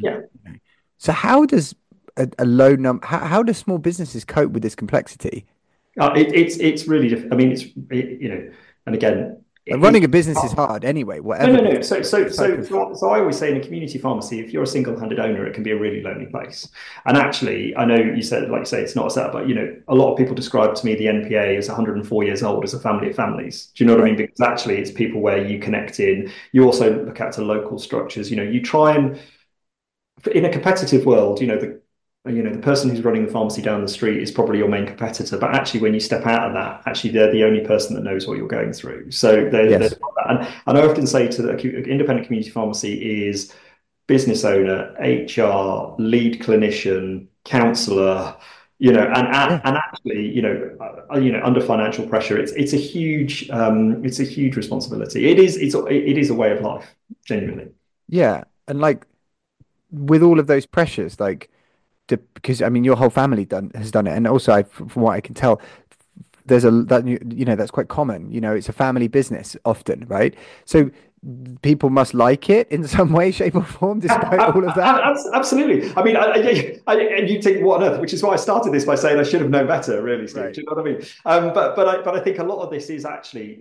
So how does a low number? How do small businesses cope with this complexity? It's really difficult. I mean, and again, running a business is hard anyway. Whatever. No. So I always say in a community pharmacy, if you're a single-handed owner, it can be a really lonely place. And actually, I know you said, like you say, it's not a setup, but a lot of people describe to me the NPA as 104 years old as a family of families. Do you know what I mean? Because actually, it's people where you connect in. You also look out to local structures. You try and, in a competitive world, the person who's running the pharmacy down the street is probably your main competitor. But actually, when you step out of that, actually, they're the only person that knows what you're going through. So and I often say to the independent community pharmacy is business owner, HR, lead clinician, counsellor, and actually, under financial pressure, it's a huge responsibility. It is a way of life, genuinely. Yeah, and like with all of those pressures, like. Because I mean, your whole family has done it, and also from what I can tell, there's that's quite common. It's a family business often, right? So people must like it in some way, shape, or form, despite all of that. Absolutely. I mean, and you think, what on earth? Which is why I started this by saying I should have known better, really, Steve. Right. Do you know what I mean? But I think a lot of this is actually,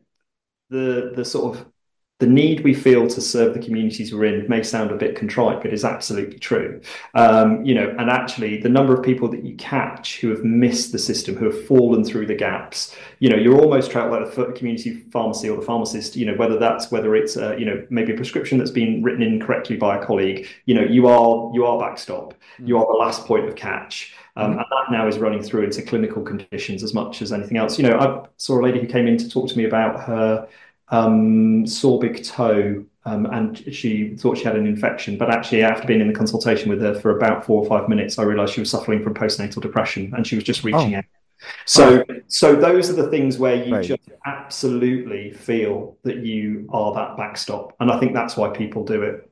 the sort of the need we feel to serve the communities we're in may sound a bit contrite, but is absolutely true. And actually the number of people that you catch who have missed the system, who have fallen through the gaps, you're almost trapped like the community pharmacy or the pharmacist, whether it's maybe a prescription that's been written incorrectly by a colleague, you are backstop, you are the last point of catch. And that now is running through into clinical conditions as much as anything else. I saw a lady who came in to talk to me about her sore big toe and she thought she had an infection. But actually, after being in the consultation with her for about 4 or 5 minutes, I realised she was suffering from postnatal depression, and she was just reaching out. So those are the things where you just absolutely feel that you are that backstop, and I think that's why people do it.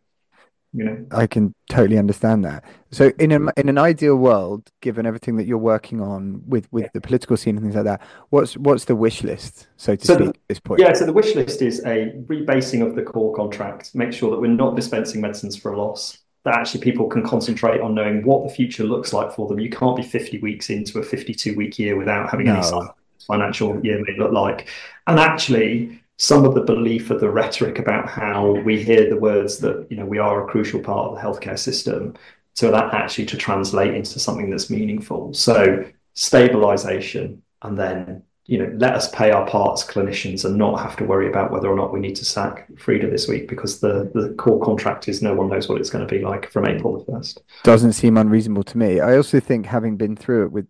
I can totally understand that. So in an ideal world, given everything that you're working on with the political scene and things like that, what's the wish list, so to speak, at this point? Yeah, so the wish list is a rebasing of the core contract, make sure that we're not dispensing medicines for a loss, that actually people can concentrate on knowing what the future looks like for them. You can't be 50 weeks into a 52-week year without having any financial year may look like. And actually, some of the belief of the rhetoric about how we hear the words that, we are a crucial part of the healthcare system, so that actually to translate into something that's meaningful. So stabilization, and then, let us pay our part as clinicians and not have to worry about whether or not we need to sack Frida this week, because the core contract is no one knows what it's going to be like from April the 1st. Doesn't seem unreasonable to me. I also think, having been through it with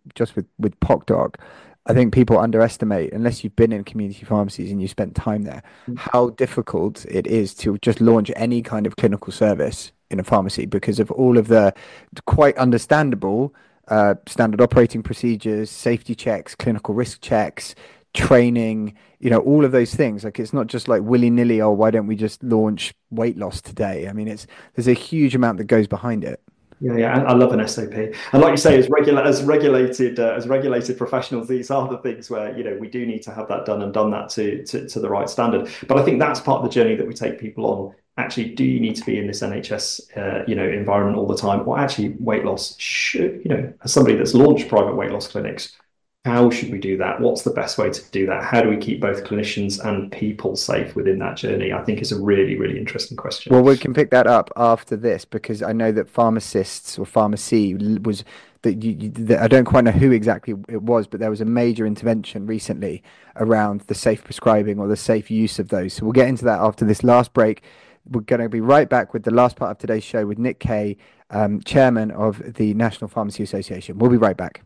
PocDoc, I think people underestimate, unless you've been in community pharmacies and you spent time there, how difficult it is to just launch any kind of clinical service in a pharmacy, because of all of the quite understandable standard operating procedures, safety checks, clinical risk checks, training, all of those things. Like, it's not just like willy-nilly, oh, why don't we just launch weight loss today? I mean, there's a huge amount that goes behind it. Yeah, I love an SOP, and like you say, as regulated professionals, these are the things where we do need to have that done, and done that to the right standard. But I think that's part of the journey that we take people on. Actually, do you need to be in this NHS environment all the time, or actually weight loss should, as somebody that's launched private weight loss clinics, how should we do that? What's the best way to do that? How do we keep both clinicians and people safe within that journey? I think is a really, really interesting question. Well, we can pick that up after this, because I know that pharmacists, or pharmacy, was that I don't quite know who exactly it was, but there was a major intervention recently around the safe prescribing or the safe use of those. So we'll get into that after this last break. We're going to be right back with the last part of today's show with Nick Kay, chairman of the National Pharmacy Association. We'll be right back.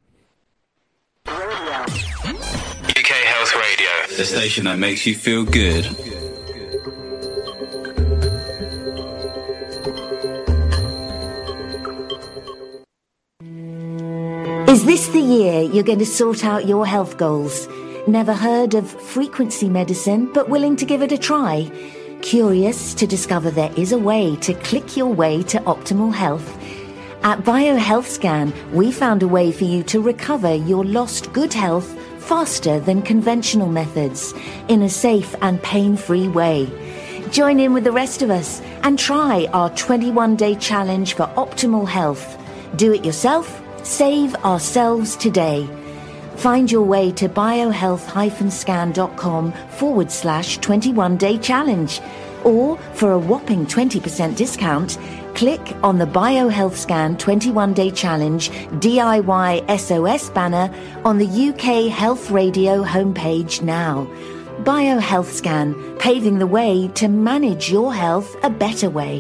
UK Health Radio, the station that makes you feel good. Is this the year you're going to sort out your health goals? Never heard of frequency medicine, but willing to give it a try? Curious to discover there is a way to click your way to optimal health? At BioHealthScan, we found a way for you to recover your lost good health faster than conventional methods, in a safe and pain-free way. Join in with the rest of us and try our 21-day challenge for optimal health. Do it yourself, save ourselves today. Find your way to biohealth-scan.com/21-day challenge. Or, for a whopping 20% discount, click on the BioHealthScan 21-Day Challenge DIY SOS banner on the UK Health Radio homepage now. BioHealthScan, paving the way to manage your health a better way.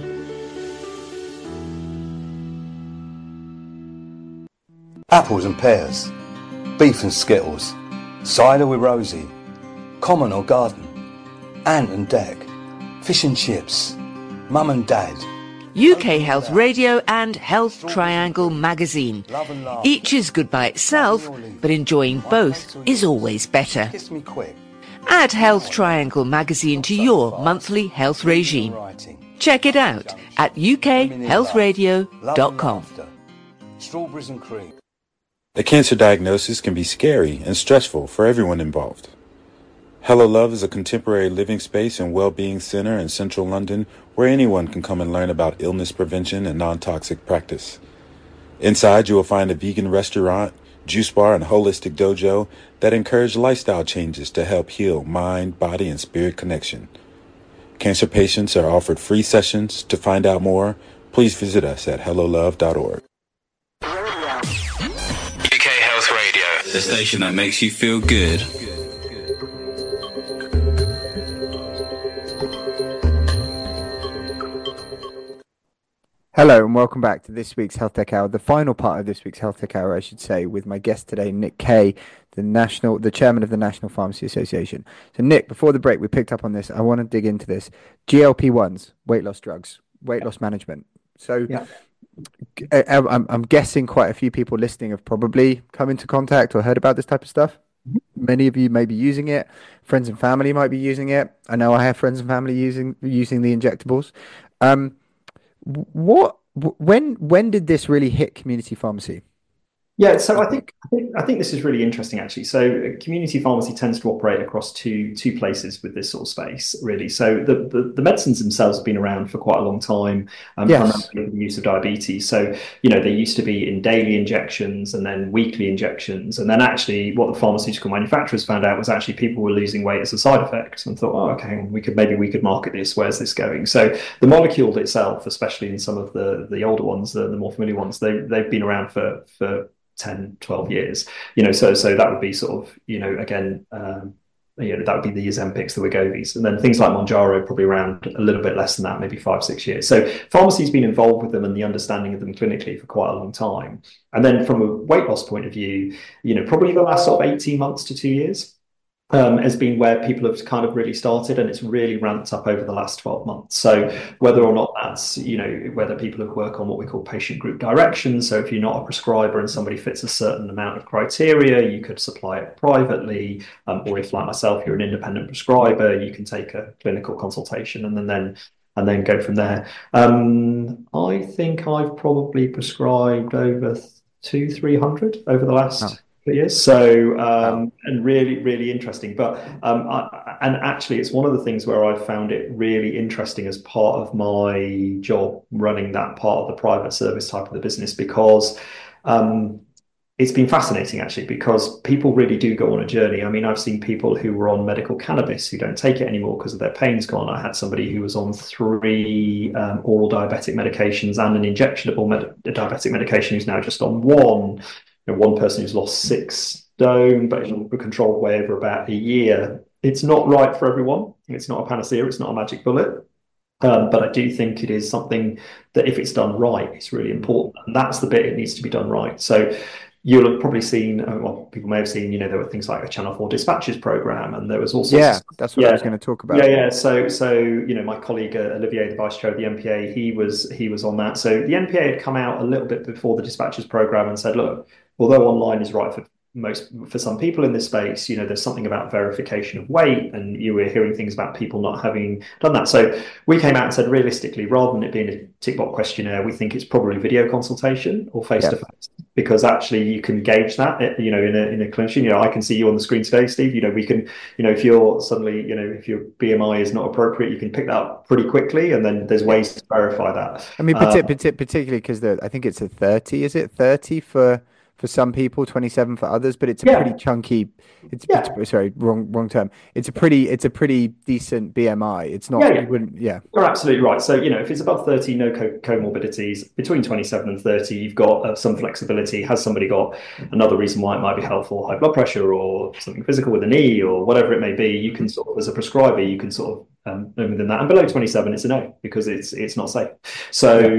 Apples and pears, beef and skittles, cider with Rosie, common or garden, ant and deck, fish and chips, mum and dad. UK Health Radio and Health Triangle magazine. Each is good by itself, but enjoying both is always better. Add Health Triangle magazine to your monthly health regime. Check it out at ukhealthradio.com. Strawberries and cream. A cancer diagnosis can be scary and stressful for everyone involved. Hello Love is a contemporary living space and well-being center in central London where anyone can come and learn about illness prevention and non-toxic practice. Inside, you will find a vegan restaurant, juice bar, and holistic dojo that encourage lifestyle changes to help heal mind, body, and spirit connection. Cancer patients are offered free sessions. To find out more, please visit us at hellolove.org. UK Health Radio, the station that makes you feel good. Hello and welcome back to this week's Health Tech Hour, the final part of this week's Health Tech Hour, I should say, with my guest today, Nick Kay, the chairman of the National Pharmacy Association. So, Nick, before the break, we picked up on this. I want to dig into this. GLP-1s, weight loss drugs, weight loss management. So, I'm guessing quite a few people listening have probably come into contact or heard about this type of stuff. Many of you may be using it. Friends and family might be using it. I know I have friends and family using the injectables. When did this really hit community pharmacy? Yeah, so I think this is really interesting, actually. So community pharmacy tends to operate across two places with this sort of space, really. So the medicines themselves have been around for quite a long time, primarily with the use of diabetes. So, they used to be in daily injections and then weekly injections. And then actually what the pharmaceutical manufacturers found out was actually people were losing weight as a side effect and thought, oh, okay, we could market this. Where's this going? So the molecule itself, especially in some of the older ones, the more familiar ones, they've been around for 10, 12 years, so that would be sort of, again, that would be the Ozempics, the Wegovy's, and then things like Mounjaro probably around a little bit less than that, maybe 5-6 years. So pharmacy's been involved with them and the understanding of them clinically for quite a long time. And then from a weight loss point of view, probably the last sort of 18 months to 2 years has been where people have kind of really started, and it's really ramped up over the last 12 months. So whether or not that's, whether people have worked on what we call patient group directions. So if you're not a prescriber and somebody fits a certain amount of criteria, you could supply it privately. Or if, like myself, you're an independent prescriber, you can take a clinical consultation and then go from there. I think I've probably prescribed over 200-300 over the last years. So, and really, really interesting. But, and actually it's one of the things where I've found it really interesting as part of my job running that part of the private service type of the business, because, it's been fascinating actually, because people really do go on a journey. I mean, I've seen people who were on medical cannabis who don't take it anymore because of their pain's gone. I had somebody who was on 3 oral diabetic medications and an injectionable diabetic medication who's now just on one. One person who's lost 6 stone, but in a controlled way over about a year. It's not right for everyone. It's not a panacea. It's not a magic bullet. But I do think it is something that, if it's done right, it's really important. And that's the bit it needs to be done right. So you'll have probably seen, well, people may have seen, there were things like a Channel 4 dispatches program, and there was also that's what I was going to talk about. So my colleague Olivier, the vice chair of the NPA, he was on that. So the NPA had come out a little bit before the dispatches program and said, look, although online is right for some people in this space, there's something about verification of weight, and you were hearing things about people not having done that. So we came out and said, realistically, rather than it being a tick box questionnaire, we think it's probably video consultation or face to face, because actually you can gauge that, in a clinician. I can see you on the screen today, Steve. We can, if you're suddenly, if your BMI is not appropriate, you can pick that up pretty quickly, and then there's ways to verify that. I mean, particularly because I think it's a 30. Is it 30 for some people, 27 for others, but it's a pretty chunky. Sorry, wrong term. It's a pretty decent BMI. It's not. You're absolutely right. So if it's above 30, no comorbidities. Between 27 and 30, you've got some flexibility. Has somebody got another reason why it might be helpful, high blood pressure or something physical with a knee or whatever it may be? You can sort of, as a prescriber, you can sort of within that. And below 27, it's a no, because it's not safe. So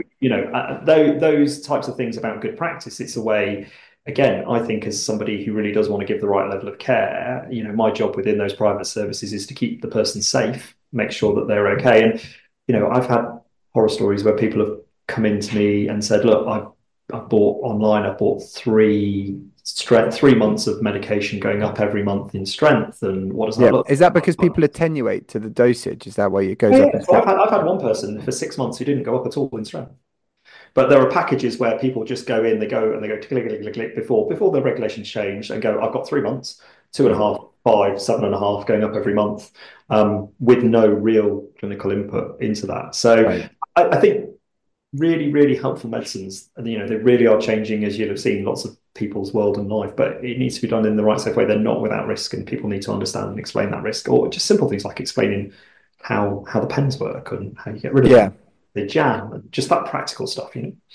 those types of things about good practice. It's a way. Again, I think as somebody who really does want to give the right level of care, my job within those private services is to keep the person safe, make sure that they're okay. And, I've had horror stories where people have come into me and said, look, I've bought online, I've bought 3 months of medication going up every month in strength. And what does that look like? Is that because people attenuate to the dosage? Is that why it goes up? So I've had one person for 6 months who didn't go up at all in strength. But there are packages where people just go in, they go click before the regulations change, and go, I've got 3 months, 2.5, 5, 7.5 going up every month, with no real clinical input into that. So I think really, really helpful medicines, and they really are changing, as you'll have seen, lots of people's world and life, but it needs to be done in the right safe way. They're not without risk, and people need to understand and explain that risk, or just simple things like explaining how the pens work and how you get rid of them. The jam and just that practical stuff,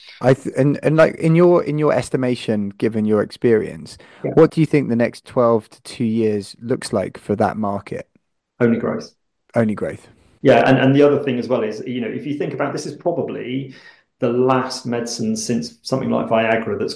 and like in your estimation, given your experience, what do you think the next 12 to 2 years looks like for that market? Only growth. Only growth. Yeah, and the other thing as well is, if you think about this, is probably the last medicine since something like Viagra that's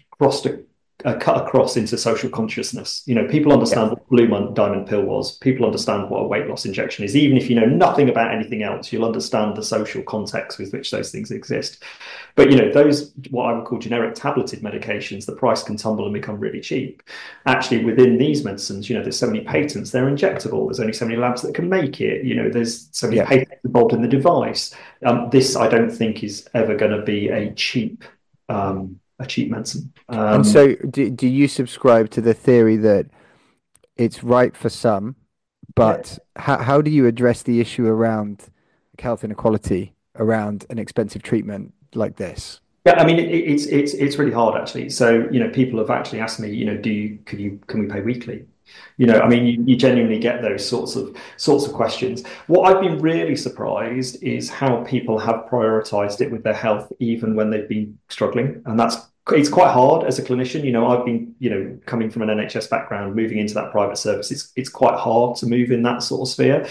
cut across into social consciousness. People understand what Blue Diamond pill was. People understand what a weight loss injection is. Even if you know nothing about anything else, you'll understand the social context with which those things exist. But those, what I would call generic tableted medications, the price can tumble and become really cheap. Actually, within these medicines, there's so many patents. They're injectable. There's only so many labs that can make it. There's so many patents involved in the device. This, I don't think, is ever going to be a cheap medicine. And so do you subscribe to the theory that it's right for some, but how do you address the issue around health inequality around an expensive treatment like this? Yeah, I mean, it's really hard, actually. So, people have actually asked me, can we pay weekly? I mean, you genuinely get those sorts of questions. What I've been really surprised is how people have prioritized it with their health, even when they've been struggling. And it's quite hard as a clinician. I've been, coming from an NHS background, moving into that private service. It's quite hard to move in that sort of sphere.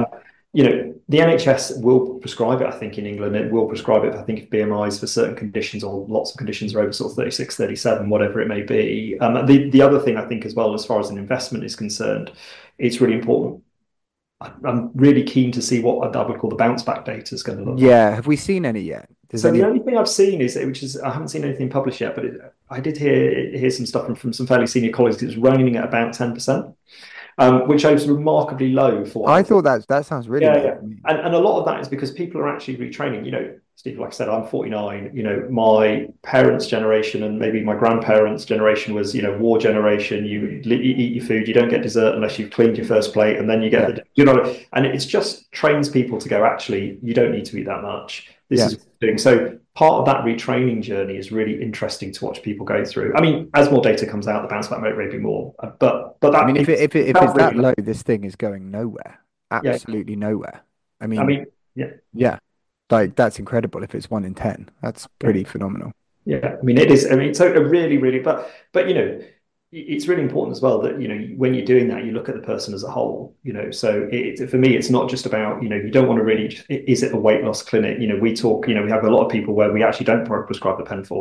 The NHS will prescribe it, I think, in England. It will prescribe it, I think, if BMIs for certain conditions, or lots of conditions are over sort of 36, 37, whatever it may be. The other thing, I think, as well, as far as an investment is concerned, it's really important. I'm really keen to see what I would call the bounce back data is going to look like. Yeah, have we seen any yet? The only thing I've seen is I haven't seen anything published yet, but I did hear some stuff from some fairly senior colleagues. It's running at about 10%. Which is remarkably low for. I thought that sounds really good. And a lot of that is because people are actually retraining. Steve, like I said, I'm 49. My parents' generation and maybe my grandparents' generation was, war generation. You eat your food, you don't get dessert unless you've cleaned your first plate, and then you get and it's just trains people to go, actually, you don't need to eat that much. This is what you're doing. So part of that retraining journey is really interesting to watch people go through. I mean, as more data comes out, the bounce back rate may be more. But that, I mean, if it's that low, this thing is going nowhere. Absolutely nowhere. I mean, like, that's incredible. If it's 1 in 10, that's pretty phenomenal. Yeah, I mean, it is. I mean, it's a really, really, but it's really important as well that when you're doing that, you look at the person as a whole. So for me, it's not just about you don't want to really. Is it a weight loss clinic? We talk. We have a lot of people where we actually don't prescribe the pen for.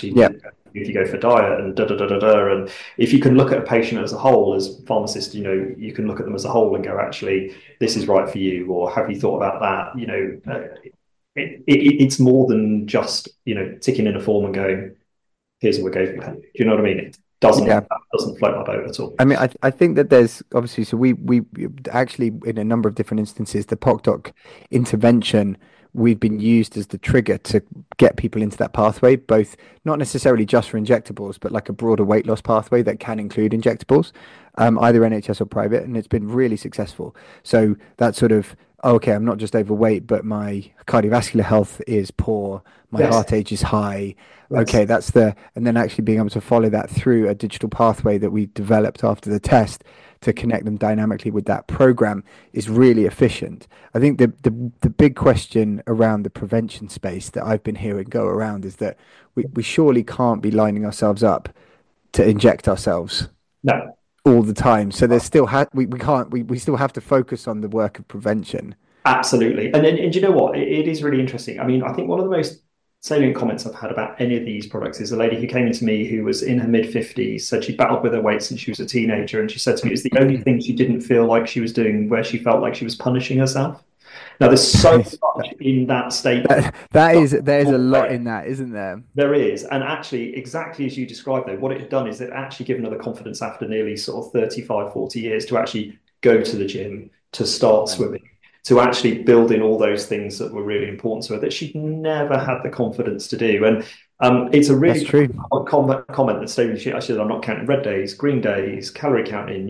If you go for diet and and if you can look at a patient as a whole, as pharmacists, you can look at them as a whole and go, actually, this is right for you, or have you thought about that? It's more than just ticking in a form and going, here's what we gave you. Do you know what I mean? It doesn't float my boat at all. I mean, I think that there's obviously, so we actually, in a number of different instances, the PocDoc intervention, we've been used as the trigger to get people into that pathway, both not necessarily just for injectables, but like a broader weight loss pathway that can include injectables, either NHS or private, and it's been really successful. So that sort of, okay, I'm not just overweight, but my cardiovascular health is poor, my heart age is high. Okay, and then actually being able to follow that through a digital pathway that we developed after the test to connect them dynamically with that program is really efficient. I think the big question around the prevention space that I've been hearing go around is that we surely can't be lining ourselves up to inject ourselves all the time. So there's still we still have to focus on the work of prevention. Absolutely. And you know what? It is really interesting. I mean, I think one of the most salient comments I've had about any of these products is a lady who came into me who was in her mid-50s, said she battled with her weight since she was a teenager, and she said to me it was the only thing she didn't feel like she was doing where she felt like she was punishing herself. Now, there's so much in that statement. There's a lot in that, isn't there? There is. And actually, exactly as you described, though, what it had done is it actually given her the confidence after nearly sort of 35, 40 years to actually go to the gym, to start swimming, to actually build in all those things that were really important to her that she'd never had the confidence to do. And it's a really comment that Stephen, I said, I'm not counting red days, green days, calorie counting.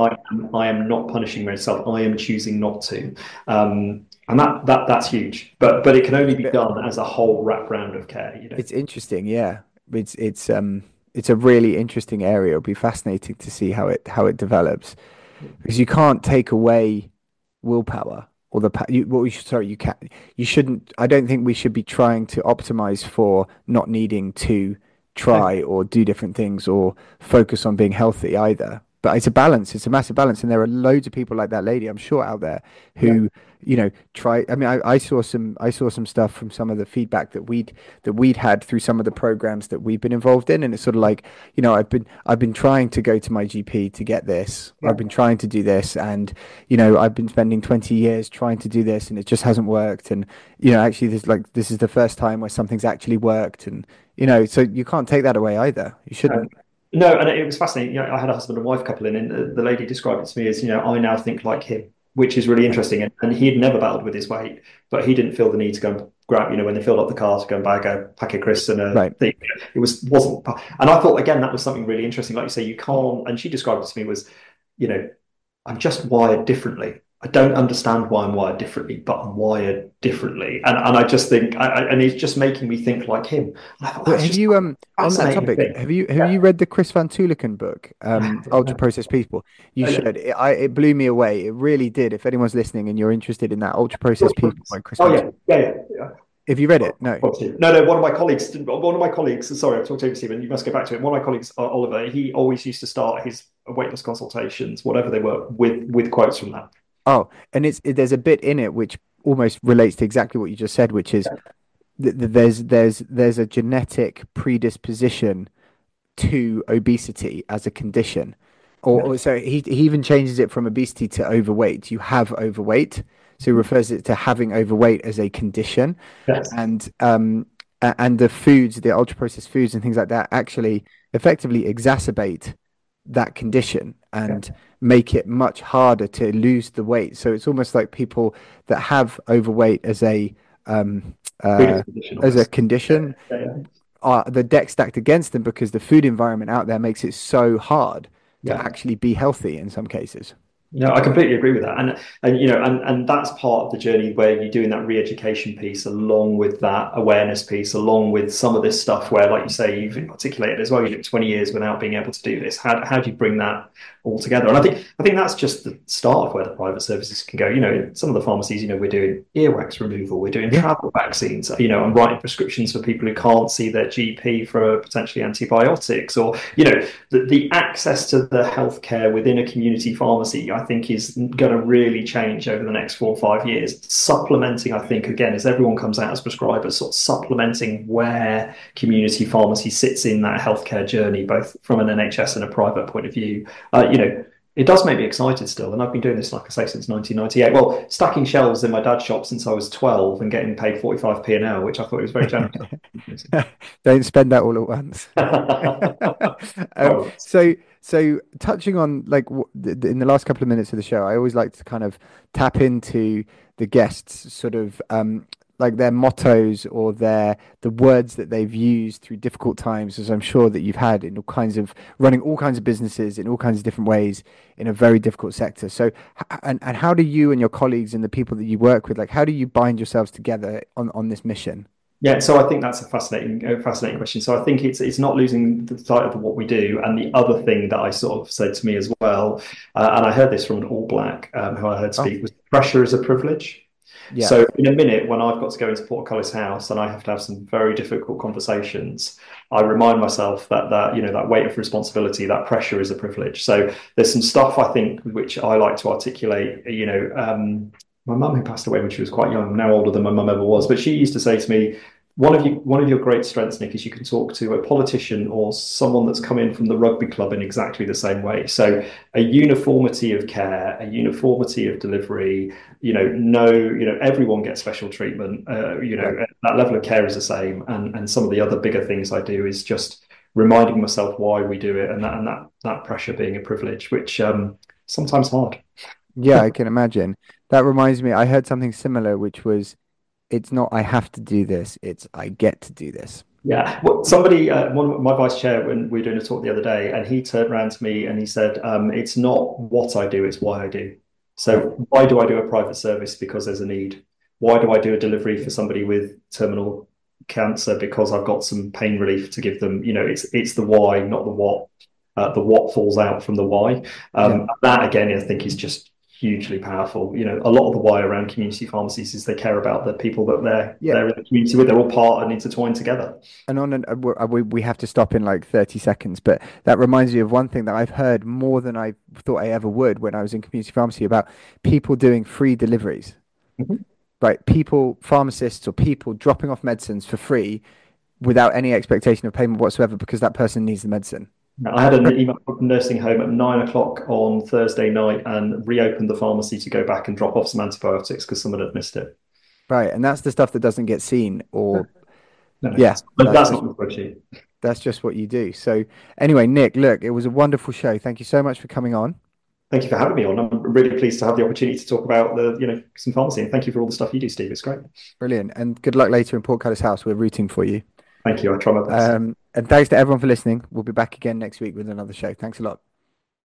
I am not punishing myself. I am choosing not to. And that's huge. But it can only be done as a whole wraparound of care. It's interesting, yeah. It's a really interesting area. It'll be fascinating to see how it develops, because you can't take away willpower. Or you shouldn't. I don't think we should be trying to optimize for not needing to try or do different things or focus on being healthy either. But it's a balance. It's a massive balance, and there are loads of people like that lady, I'm sure, out there who try. I mean, I saw some stuff from some of the feedback that we'd had through some of the programs that we've been involved in, and it's sort of like, I've been trying to go to my GP to get this. Yeah. I've been trying to do this, and I've been spending 20 years trying to do this, and it just hasn't worked. And actually, this is the first time where something's actually worked, and so you can't take that away either. You shouldn't. No, and it was fascinating. I had a husband and wife couple in, and the lady described it to me as, I now think like him, which is really interesting. And he had never battled with his weight, but he didn't feel the need to go and grab, when they filled up the car, to go and buy a packet of crisps and a thing. It wasn't. And I thought, again, that was something really interesting. Like you say, you can't, and she described it to me was, I'm just wired differently. I don't understand why I'm wired differently, but I'm wired differently. And I just think, and it's just making me think like him. And I thought, have you, on that topic, have you read the Chris Van Tuliken book, Ultra Processed People? You should. It blew me away. It really did. If anyone's listening and you're interested in that, Ultra Processed People by Chris Van Tuliken. Yeah. Have you read it? No. No. One of my colleagues, sorry, I've talked over Stephen, you must go back to it. One of my colleagues, Oliver, he always used to start his weight loss consultations, whatever they were, with quotes from that. Oh, and there's a bit in it which almost relates to exactly what you just said, which is there's a genetic predisposition to obesity as a condition, or so he even changes it from obesity to overweight. You have overweight, so he refers it to having overweight as a condition, and the foods, the ultra processed foods and things like that, actually effectively exacerbate that condition and make it much harder to lose the weight. So it's almost like people that have overweight as a condition, the deck stacked against them, because the food environment out there makes it so hard to actually be healthy in some cases. No, I completely agree with that, and that's part of the journey where you're doing that re-education piece along with that awareness piece, along with some of this stuff where, like you say, you've articulated as well, you did 20 years without being able to do this. How do you bring that all together? And I think that's just the start of where the private services can go. Some of the pharmacies, we're doing earwax removal, we're doing travel vaccines, I'm writing prescriptions for people who can't see their GP for potentially antibiotics, or the access to the healthcare within a community pharmacy, I think is going to really change over the next 4 or 5 years. Supplementing, I think, again, as everyone comes out as prescribers, sort of supplementing where community pharmacy sits in that healthcare journey, both from an NHS and a private point of view. It does make me excited still, and I've been doing this, like I say, since 1998. Well, stacking shelves in my dad's shop since I was 12 and getting paid 45p an hour, which I thought was very generous. Don't spend that all at once. So touching on, like, in the last couple of minutes of the show, I always like to kind of tap into the guests' sort of like their mottos or the words that they've used through difficult times, as I'm sure that you've had in running all kinds of businesses in all kinds of different ways in a very difficult sector. So, and how do you and your colleagues and the people that you work with, like, how do you bind yourselves together on this mission? Yeah, so I think that's a fascinating question. So I think it's not losing the sight of what we do. And the other thing that I sort of said to me as well, and I heard this from an All Black who I heard speak, was pressure is a privilege. Yeah. So in a minute, when I've got to go into Portcullis House and I have to have some very difficult conversations, I remind myself that weight of responsibility, that pressure is a privilege. So there's some stuff, I think, which I like to articulate. My mum, who passed away when she was quite young, now older than my mum ever was, but she used to say to me, one of your great strengths, Nick, is you can talk to a politician or someone that's come in from the rugby club in exactly the same way. So a uniformity of care, a uniformity of delivery, everyone gets special treatment. That level of care is the same. And some of the other bigger things I do is just reminding myself why we do it, and that pressure being a privilege, which sometimes hard. Yeah, I can imagine. That reminds me, I heard something similar, which was, it's not I have to do this, it's I get to do this. Yeah. Well, somebody, my vice chair, when we were doing a talk the other day, and he turned around to me and he said, it's not what I do, it's why I do. So why do I do a private service? Because there's a need. Why do I do a delivery for somebody with terminal cancer? Because I've got some pain relief to give them. It's the why, not the what. The what falls out from the why. That, again, I think is just hugely powerful. A lot of the why around community pharmacies is they care about the people that they're in the community with. They're all part and intertwined together. And we have to stop in like 30 seconds, but that reminds me of one thing that I've heard more than I thought I ever would when I was in community pharmacy, about people doing free deliveries. right? People, pharmacists or people dropping off medicines for free without any expectation of payment whatsoever because that person needs the medicine. I had an email from a nursing home at 9 o'clock on Thursday night and reopened the pharmacy to go back and drop off some antibiotics because someone had missed it. Right, and that's the stuff that doesn't get seen, or But that's that's not the spreadsheet. That's just what you do. So anyway, Nick, look, it was a wonderful show. Thank you so much for coming on. Thank you for having me on. I'm really pleased to have the opportunity to talk about some pharmacy, and thank you for all the stuff you do, Steve. It's great. Brilliant, and good luck later in Portcullis House. We're rooting for you. Thank you. I try my best. And thanks to everyone for listening. We'll be back again next week with another show. Thanks a lot.